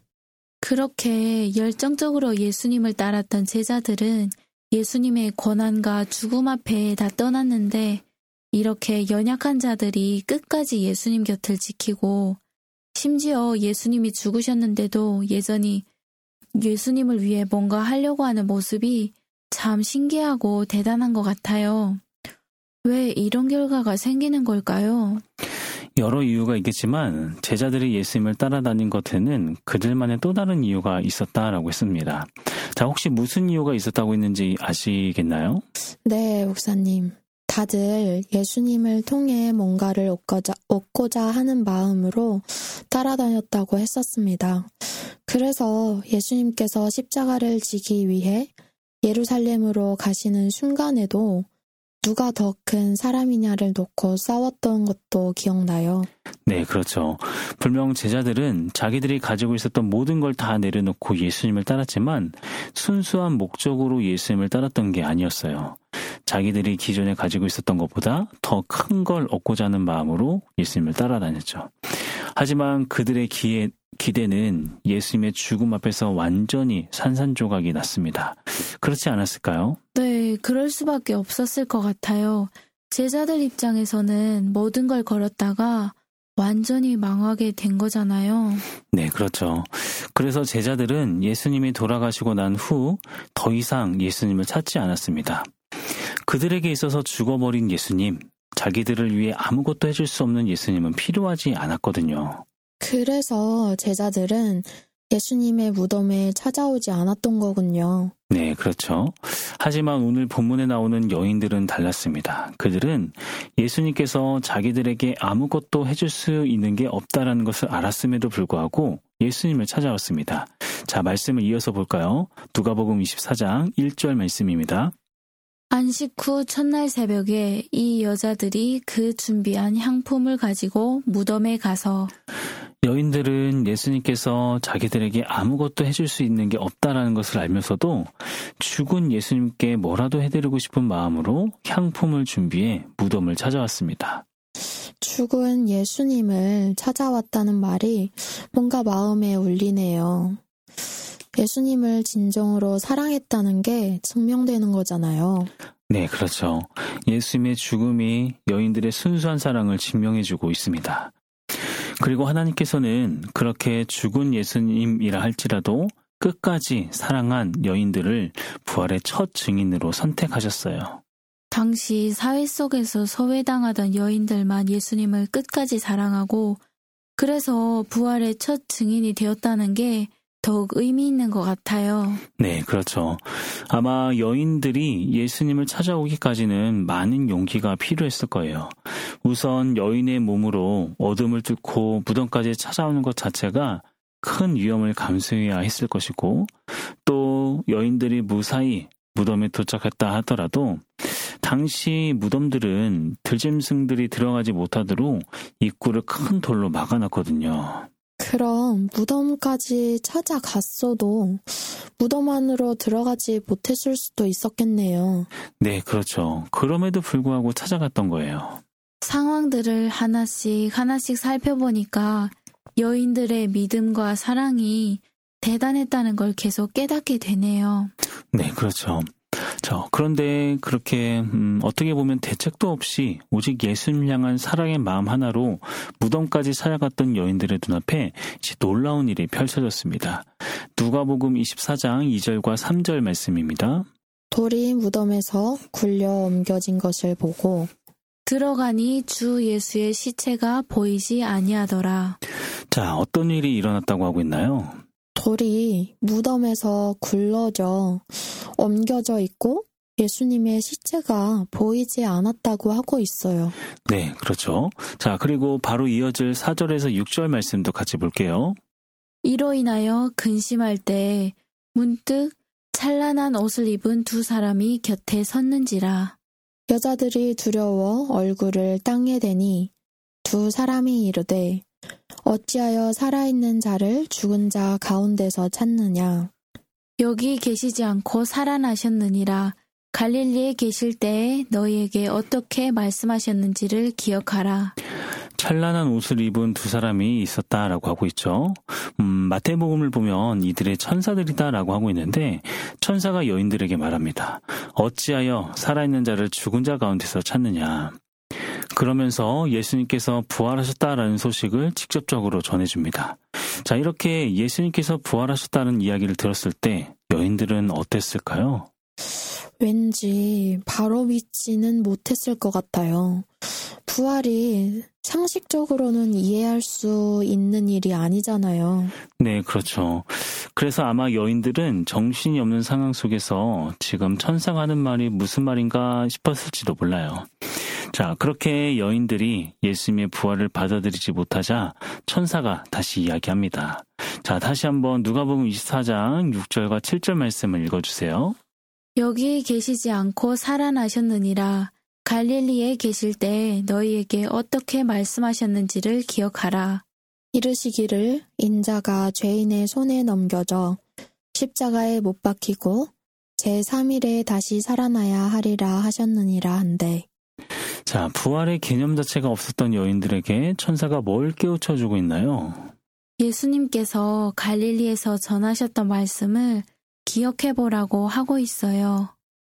I: 그렇게 열정적으로 예수님을 따랐던 제자들은 예수님의 고난과 죽음 앞에 다 떠났는데 이렇게 연약한 자들이 끝까지 예수님 곁을 지키고 심지어 예수님이 죽으셨는데도 여전히 예수님을 위해 뭔가 하려고 하는 모습이 참 신기하고 대단한 것 같아요. 왜 이런 결과가 생기는 걸까요?
G: 여러 이유가 있겠지만 제자들이 예수님을 따라다닌 것에는 그들만의 또 다른 이유가 있었다라고 했습니다. 자, 혹시 무슨 이유가 있었다고 했는지 아시겠나요?
H: 네, 목사님. 다들 예수님을 통해 뭔가를 얻고자 하는 마음으로 따라다녔다고 했었습니다. 그래서 예수님께서 십자가를 지기 위해 예루살렘으로 가시는 순간에도 누가 더 큰 사람이냐를 놓고 싸웠던 것도 기억나요.
G: 네, 그렇죠. 분명 제자들은 자기들이 가지고 있었던 모든 걸 다 내려놓고 예수님을 따랐지만 순수한 목적으로 예수님을 따랐던 게 아니었어요. 자기들이 기존에 가지고 있었던 것보다 더 큰 걸 얻고자 하는 마음으로 예수님을 따라다녔죠. 하지만 그들의 기대는 예수님의 죽음 앞에서 완전히 산산조각이 났습니다. 그렇지 않았을까요?
I: 네, 그럴 수밖에 없었을 것 같아요. 제자들 입장에서는 모든 걸 걸었다가 완전히 망하게 된 거잖아요.
G: 네, 그렇죠. 그래서 제자들은 예수님이 돌아가시고 난 후 더 이상 예수님을 찾지 않았습니다. 그들에게 있어서 죽어버린 예수님, 자기들을 위해 아무것도 해줄 수 없는 예수님은 필요하지 않았거든요.
H: 그래서 제자들은 예수님의 무덤에 찾아오지 않았던 거군요.
G: 네, 그렇죠. 하지만 오늘 본문에 나오는 여인들은 달랐습니다. 그들은 예수님께서 자기들에게 아무것도 해줄 수 있는 게 없다라는 것을 알았음에도 불구하고 예수님을 찾아왔습니다. 자, 말씀을 이어서 볼까요? 누가복음 24장 1절 말씀입니다.
I: 안식 후 첫날 새벽에 이 여자들이 그 준비한 향품을 가지고 무덤에 가서
G: 여인들은 예수님께서 자기들에게 아무것도 해줄 수 있는 게 없다라는 것을 알면서도 죽은 예수님께 뭐라도 해드리고 싶은 마음으로 향품을 준비해 무덤을 찾아왔습니다.
H: 죽은 예수님을 찾아왔다는 말이 뭔가 마음에 울리네요. 예수님을 진정으로 사랑했다는 게 증명되는 거잖아요.
G: 네, 그렇죠. 예수님의 죽음이 여인들의 순수한 사랑을 증명해주고 있습니다. 그리고 하나님께서는 그렇게 죽은 예수님이라 할지라도 끝까지 사랑한 여인들을 부활의 첫 증인으로 선택하셨어요.
I: 당시 사회 속에서 소외당하던 여인들만 예수님을 끝까지 사랑하고 그래서 부활의 첫 증인이 되었다는 게 더욱 의미 있는 것 같아요.
G: 네, 그렇죠. 아마 여인들이 예수님을 찾아오기까지는 많은 용기가 필요했을 거예요. 우선 여인의 몸으로 어둠을 뚫고 무덤까지 찾아오는 것 자체가 큰 위험을 감수해야 했을 것이고 또 여인들이 무사히 무덤에 도착했다 하더라도 당시 무덤들은 들짐승들이 들어가지 못하도록 입구를 큰 돌로 막아놨거든요.
H: 그럼 무덤까지 찾아갔어도 무덤 안으로 들어가지 못했을 수도 있었겠네요.
G: 네, 그렇죠. 그럼에도 불구하고 찾아갔던 거예요.
I: 상황들을 하나씩 살펴보니까 여인들의 믿음과 사랑이 대단했다는 걸 계속 깨닫게 되네요.
G: 네, 그렇죠. 그런데 그렇게 어떻게 보면 대책도 없이 오직 예수님을 향한 사랑의 마음 하나로 무덤까지 찾아갔던 여인들의 눈앞에 이제 놀라운 일이 펼쳐졌습니다. 누가복음 24장 2절과 3절 말씀입니다.
H: 돌이 무덤에서 굴려 옮겨진 것을 보고
I: 들어가니 주 예수의 시체가 보이지 아니하더라.
G: 자, 어떤 일이 일어났다고 하고 있나요?
H: 돌이 무덤에서 굴러져 옮겨져 있고 예수님의 시체가 보이지 않았다고 하고 있어요.
G: 네, 그렇죠. 자, 그리고 바로 이어질 4절에서 6절 말씀도 같이 볼게요.
I: 이로 인하여 근심할 때 문득 찬란한 옷을 입은 두 사람이 곁에 섰는지라.
H: 여자들이 두려워 얼굴을 땅에 대니 두 사람이 이르되 어찌하여 살아있는 자를 죽은 자 가운데서 찾느냐.
I: 여기 계시지 않고 살아나셨느니라. 갈릴리에 계실 때에 너희에게 어떻게 말씀하셨는지를 기억하라.
G: 찬란한 옷을 입은 두 사람이 있었다라고 하고 있죠. 마태복음을 보면 이들의 천사들이다라고 하고 있는데 천사가 여인들에게 말합니다. 어찌하여 살아있는 자를 죽은 자 가운데서 찾느냐. 그러면서 예수님께서 부활하셨다라는 소식을 직접적으로 전해줍니다. 자, 이렇게 예수님께서 부활하셨다는 이야기를 들었을 때 여인들은 어땠을까요?
H: 왠지 바로 믿지는 못했을 것 같아요. 부활이 상식적으로는 이해할 수 있는 일이 아니잖아요.
G: 네, 그렇죠. 그래서 아마 여인들은 정신이 없는 상황 속에서 지금 천사가 하는 말이 무슨 말인가 싶었을지도 몰라요. 자, 그렇게 여인들이 예수님의 부활을 받아들이지 못하자 천사가 다시 이야기합니다. 자, 다시 한번 누가복음 24장 6절과 7절 말씀을 읽어주세요.
I: 여기 계시지 않고 살아나셨느니라. 갈릴리에 계실 때 너희에게 어떻게 말씀하셨는지를 기억하라.
H: 이르시기를 인자가 죄인의 손에 넘겨져 십자가에 못 박히고 제3일에 다시 살아나야 하리라 하셨느니라 한데.
G: 자, 부활의 개념 자체가 없었던 여인들에게 천사가 뭘 깨우쳐주고 있나요?
I: 예수님께서 갈릴리에서 전하셨던 말씀을 기억해보라고 하고 있어요.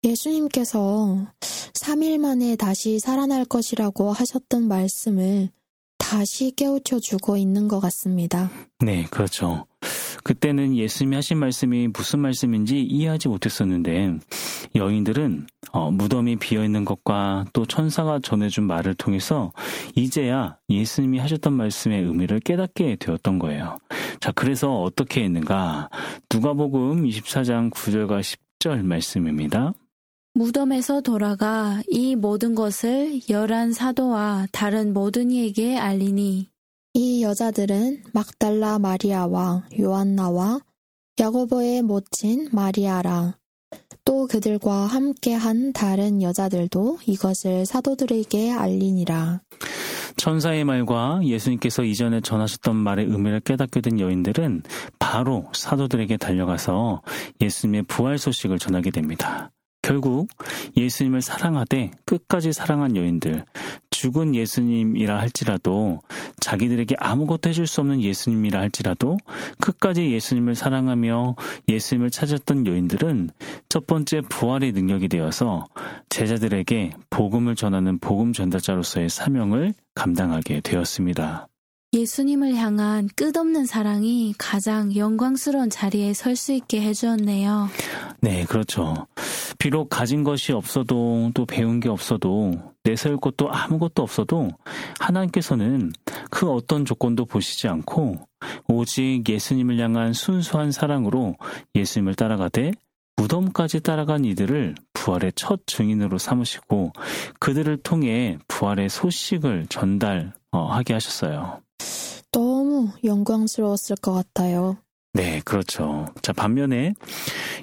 H: 예수님께서 3일 만에 다시 살아날 것이라고 하셨던 말씀을 다시 깨우쳐주고 있는 것 같습니다.
G: 네, 그렇죠. 그때는 예수님이 하신 말씀이 무슨 말씀인지 이해하지 못했었는데 여인들은 무덤이 비어있는 것과 또 천사가 전해준 말을 통해서 이제야 예수님이 하셨던 말씀의 의미를 깨닫게 되었던 거예요. 자, 그래서 어떻게 했는가? 누가복음 24장 9절과 10절 말씀입니다.
I: 무덤에서 돌아가 이 모든 것을 11 사도와 다른 모든 이에게 알리니
H: 이 여자들은 막달라 마리아와 요한나와 야고보의 모친 마리아라. 또 그들과 함께한 다른 여자들도 이것을 사도들에게 알리니라.
G: 천사의 말과 예수님께서 이전에 전하셨던 말의 의미를 깨닫게 된 여인들은 바로 사도들에게 달려가서 예수님의 부활 소식을 전하게 됩니다. 결국 예수님을 사랑하되 끝까지 사랑한 여인들, 죽은 예수님이라 할지라도 자기들에게 아무것도 해줄 수 없는 예수님이라 할지라도 끝까지 예수님을 사랑하며 예수님을 찾았던 여인들은 첫 번째 부활의 능력이 되어서 제자들에게 복음을 전하는 복음 전달자로서의 사명을 감당하게 되었습니다.
I: 예수님을 향한 끝없는 사랑이 가장 영광스러운 자리에 설 수 있게 해주었네요.
G: 네, 그렇죠. 비록 가진 것이 없어도 또 배운 게 없어도 내세울 것도 아무것도 없어도 하나님께서는 그 어떤 조건도 보시지 않고 오직 예수님을 향한 순수한 사랑으로 예수님을 따라가되 무덤까지 따라간 이들을 부활의 첫 증인으로 삼으시고 그들을 통해 부활의 소식을 전달하게 하셨어요.
H: 너무 영광스러웠을 것 같아요.
G: 네, 그렇죠. 자, 반면에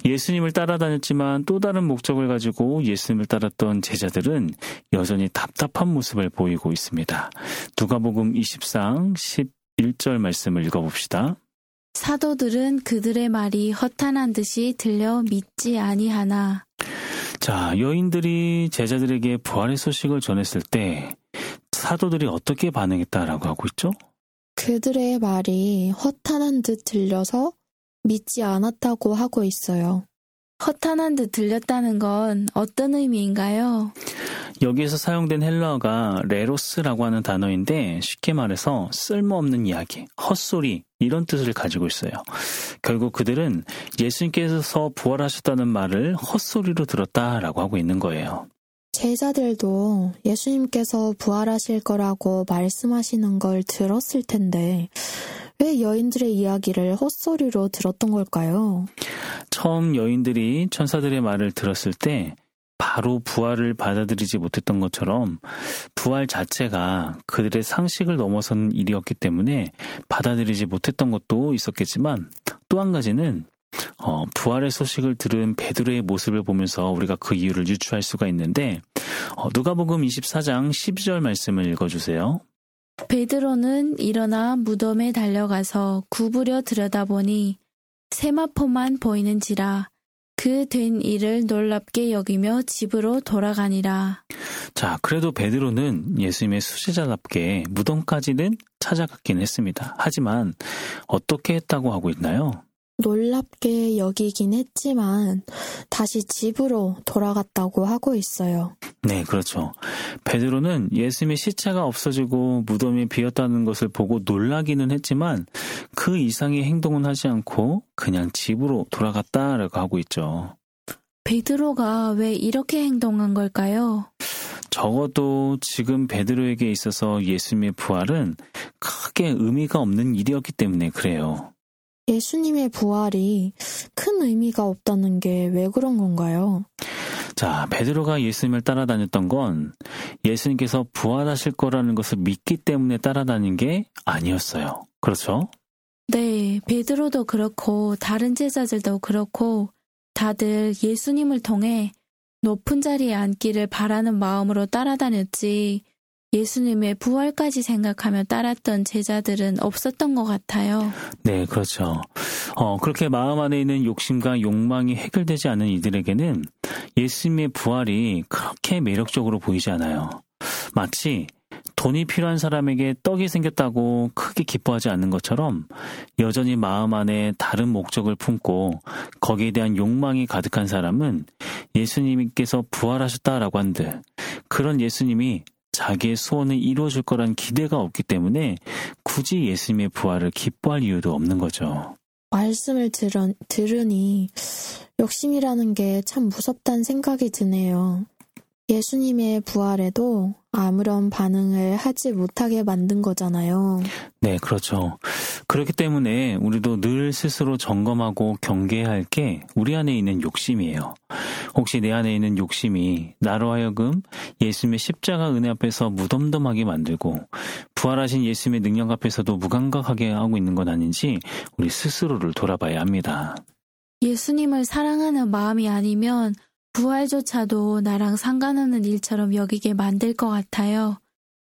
G: 예수님을 따라다녔지만 또 다른 목적을 가지고 예수님을 따랐던 제자들은 여전히 답답한 모습을 보이고 있습니다. 누가복음 20장 11절 말씀을 읽어봅시다.
I: 사도들은 그들의 말이 허탄한 듯이 들려 믿지 아니하나.
G: 자, 여인들이 제자들에게 부활의 소식을 전했을 때 사도들이 어떻게 반응했다라고 하고 있죠?
H: 그들의 말이 허탄한 듯 들려서 믿지 않았다고 하고 있어요.
I: 허탄한 듯 들렸다는 건 어떤 의미인가요?
G: 여기에서 사용된 헬라어가 레로스라고 하는 단어인데 쉽게 말해서 쓸모없는 이야기, 헛소리 이런 뜻을 가지고 있어요. 결국 그들은 예수님께서 부활하셨다는 말을 헛소리로 들었다라고 하고 있는 거예요.
H: 제자들도 예수님께서 부활하실 거라고 말씀하시는 걸 들었을 텐데 왜 여인들의 이야기를 헛소리로 들었던 걸까요?
G: 처음 여인들이 천사들의 말을 들었을 때 바로 부활을 받아들이지 못했던 것처럼 부활 자체가 그들의 상식을 넘어선 일이었기 때문에 받아들이지 못했던 것도 있었겠지만 또 한 가지는 부활의 소식을 들은 베드로의 모습을 보면서 우리가 그 이유를 유추할 수가 있는데 누가복음 24장 12절 말씀을 읽어주세요.
I: 베드로는 일어나 무덤에 달려가서 구부려 들여다보니 세마포만 보이는지라 그 된 일을 놀랍게 여기며 집으로 돌아가니라.
G: 자, 그래도 베드로는 예수님의 수제자답게 무덤까지는 찾아갔긴 했습니다. 하지만 어떻게 했다고 하고 있나요?
H: 놀랍게 여기긴 했지만 다시 집으로 돌아갔다고 하고 있어요.
G: 네, 그렇죠. 베드로는 예수님의 시체가 없어지고 무덤이 비었다는 것을 보고 놀라기는 했지만 그 이상의 행동은 하지 않고 그냥 집으로 돌아갔다라고 하고 있죠.
I: 베드로가 왜 이렇게 행동한 걸까요?
G: 적어도 지금 베드로에게 있어서 예수님의 부활은 크게 의미가 없는 일이었기 때문에 그래요.
H: 예수님의 부활이 큰 의미가 없다는 게 왜 그런 건가요?
G: 자, 베드로가 예수님을 따라다녔던 건 예수님께서 부활하실 거라는 것을 믿기 때문에 따라다닌 게 아니었어요. 그렇죠?
I: 네, 베드로도 그렇고 다른 제자들도 그렇고 다들 예수님을 통해 높은 자리에 앉기를 바라는 마음으로 따라다녔지 예수님의 부활까지 생각하며 따랐던 제자들은 없었던 것 같아요.
G: 네, 그렇죠. 그렇게 마음 안에 있는 욕심과 욕망이 해결되지 않은 이들에게는 예수님의 부활이 그렇게 매력적으로 보이지 않아요. 마치 돈이 필요한 사람에게 떡이 생겼다고 크게 기뻐하지 않는 것처럼 여전히 마음 안에 다른 목적을 품고 거기에 대한 욕망이 가득한 사람은 예수님께서 부활하셨다라고 한들 그런 예수님이 자기의 소원을 이루어줄 거란 기대가 없기 때문에 굳이 예수님의 부활을 기뻐할 이유도 없는 거죠.
H: 말씀을 들으니 욕심이라는 게 참 무섭다는 생각이 드네요. 예수님의 부활에도 아무런 반응을 하지 못하게 만든 거잖아요.
G: 네, 그렇죠. 그렇기 때문에 우리도 늘 스스로 점검하고 경계해야 할 게 우리 안에 있는 욕심이에요. 혹시 내 안에 있는 욕심이 나로 하여금 예수님의 십자가 은혜 앞에서 무덤덤하게 만들고 부활하신 예수님의 능력 앞에서도 무감각하게 하고 있는 건 아닌지 우리 스스로를 돌아봐야 합니다.
I: 예수님을 사랑하는 마음이 아니면 부활조차도 나랑 상관없는 일처럼 여기게 만들 것 같아요.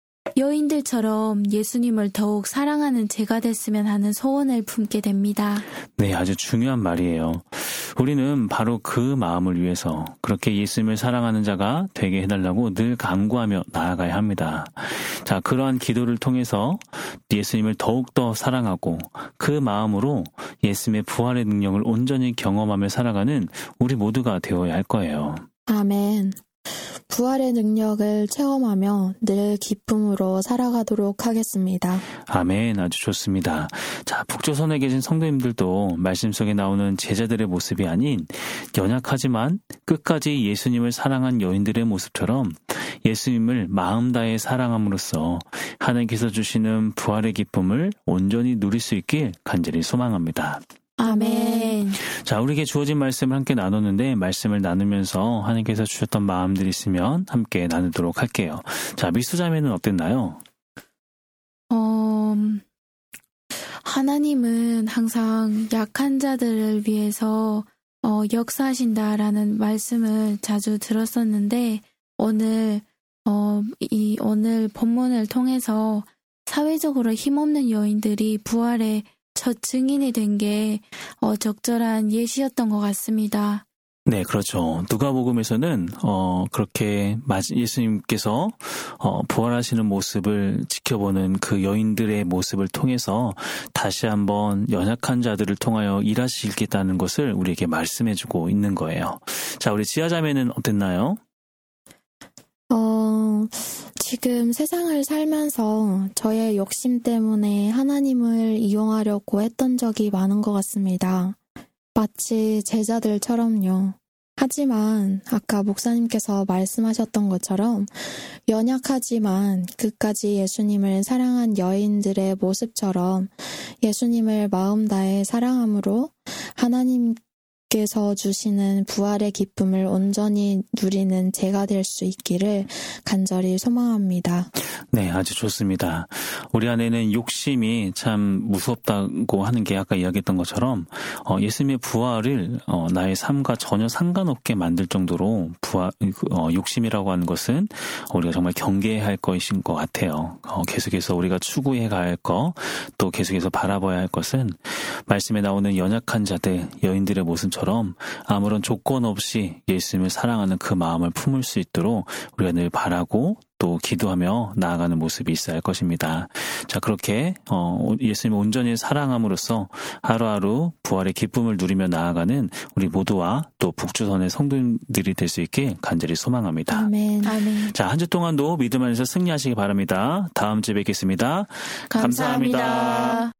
I: 여인들처럼 예수님을 더욱 사랑하는 제가 됐으면 하는 소원을 품게 됩니다.
G: 네, 아주 중요한 말이에요. 우리는 바로 그 마음을 위해서 그렇게 예수님을 사랑하는 자가 되게 해달라고 늘 간구하며 나아가야 합니다. 자, 그러한 기도를 통해서 예수님을 더욱더 사랑하고 그 마음으로 예수님의 부활의 능력을 온전히 경험하며 살아가는 우리 모두가 되어야 할 거예요.
H: 아멘. 부활의 능력을 체험하며 늘 기쁨으로 살아가도록 하겠습니다.
G: 아멘, 아주 좋습니다. 자, 북조선에 계신 성도님들도 말씀 속에 나오는 제자들의 모습이 아닌 연약하지만 끝까지 예수님을 사랑한 여인들의 모습처럼 예수님을 마음 다해 사랑함으로써 하나님께서 주시는 부활의 기쁨을 온전히 누릴 수 있길 간절히 소망합니다.
I: 아멘.
G: 자, 우리에게 주어진 말씀을 함께 나눴는데 말씀을 나누면서 하나님께서 주셨던 마음들이 있으면 함께 나누도록 할게요. 자, 미수자매는 어땠나요?
I: 하나님은 항상 약한 자들을 위해서 역사하신다라는 말씀을 자주 들었었는데 오늘 오늘 본문을 통해서 사회적으로 힘없는 여인들이 부활의 첫 증인이 된 게 적절한 예시였던 것 같습니다.
G: 네, 그렇죠. 누가복음에서는 그렇게 예수님께서 부활하시는 모습을 지켜보는 그 여인들의 모습을 통해서 다시 한번 연약한 자들을 통하여 일하시겠다는 것을 우리에게 말씀해주고 있는 거예요. 자, 우리 지아자매는 어땠나요?
H: 지금 세상을 살면서 저의 욕심 때문에 하나님을 이용하려고 했던 적이 많은 것 같습니다. 마치 제자들처럼요. 하지만 아까 목사님께서 말씀하셨던 것처럼 연약하지만 끝까지 예수님을 사랑한 여인들의 모습처럼 예수님을 마음 다해 사랑함으로 하나님께서 주시는 부활의 기쁨을 온전히 누리는 제가 될 수 있기를 간절히 소망합니다.
G: 네, 아주 좋습니다. 우리 안에는 욕심이 참 무섭다고 하는 게 아까 이야기했던 것처럼 예수님의 부활을 나의 삶과 전혀 상관없게 만들 정도로 욕심이라고 하는 것은 우리가 정말 경계해야 할 것인 것 같아요. 계속해서 우리가 추구해 가야 할 것, 또 계속해서 바라봐야 할 것은 말씀에 나오는 연약한 자들, 여인들의 모습처럼 아무런 조건 없이 예수님을 사랑하는 그 마음을 품을 수 있도록 우리가 늘 바라고 또 기도하며 나아가는 모습이 있어야 할 것입니다. 자, 그렇게 예수님을 온전히 사랑함으로써 하루하루 부활의 기쁨을 누리며 나아가는 우리 모두와 또 북주선의 성도들이 될 수 있게 간절히 소망합니다.
H: 아멘.
I: 아멘.
G: 자, 한 주 동안도 믿음 안에서 승리하시기 바랍니다. 다음 주에 뵙겠습니다. 감사합니다.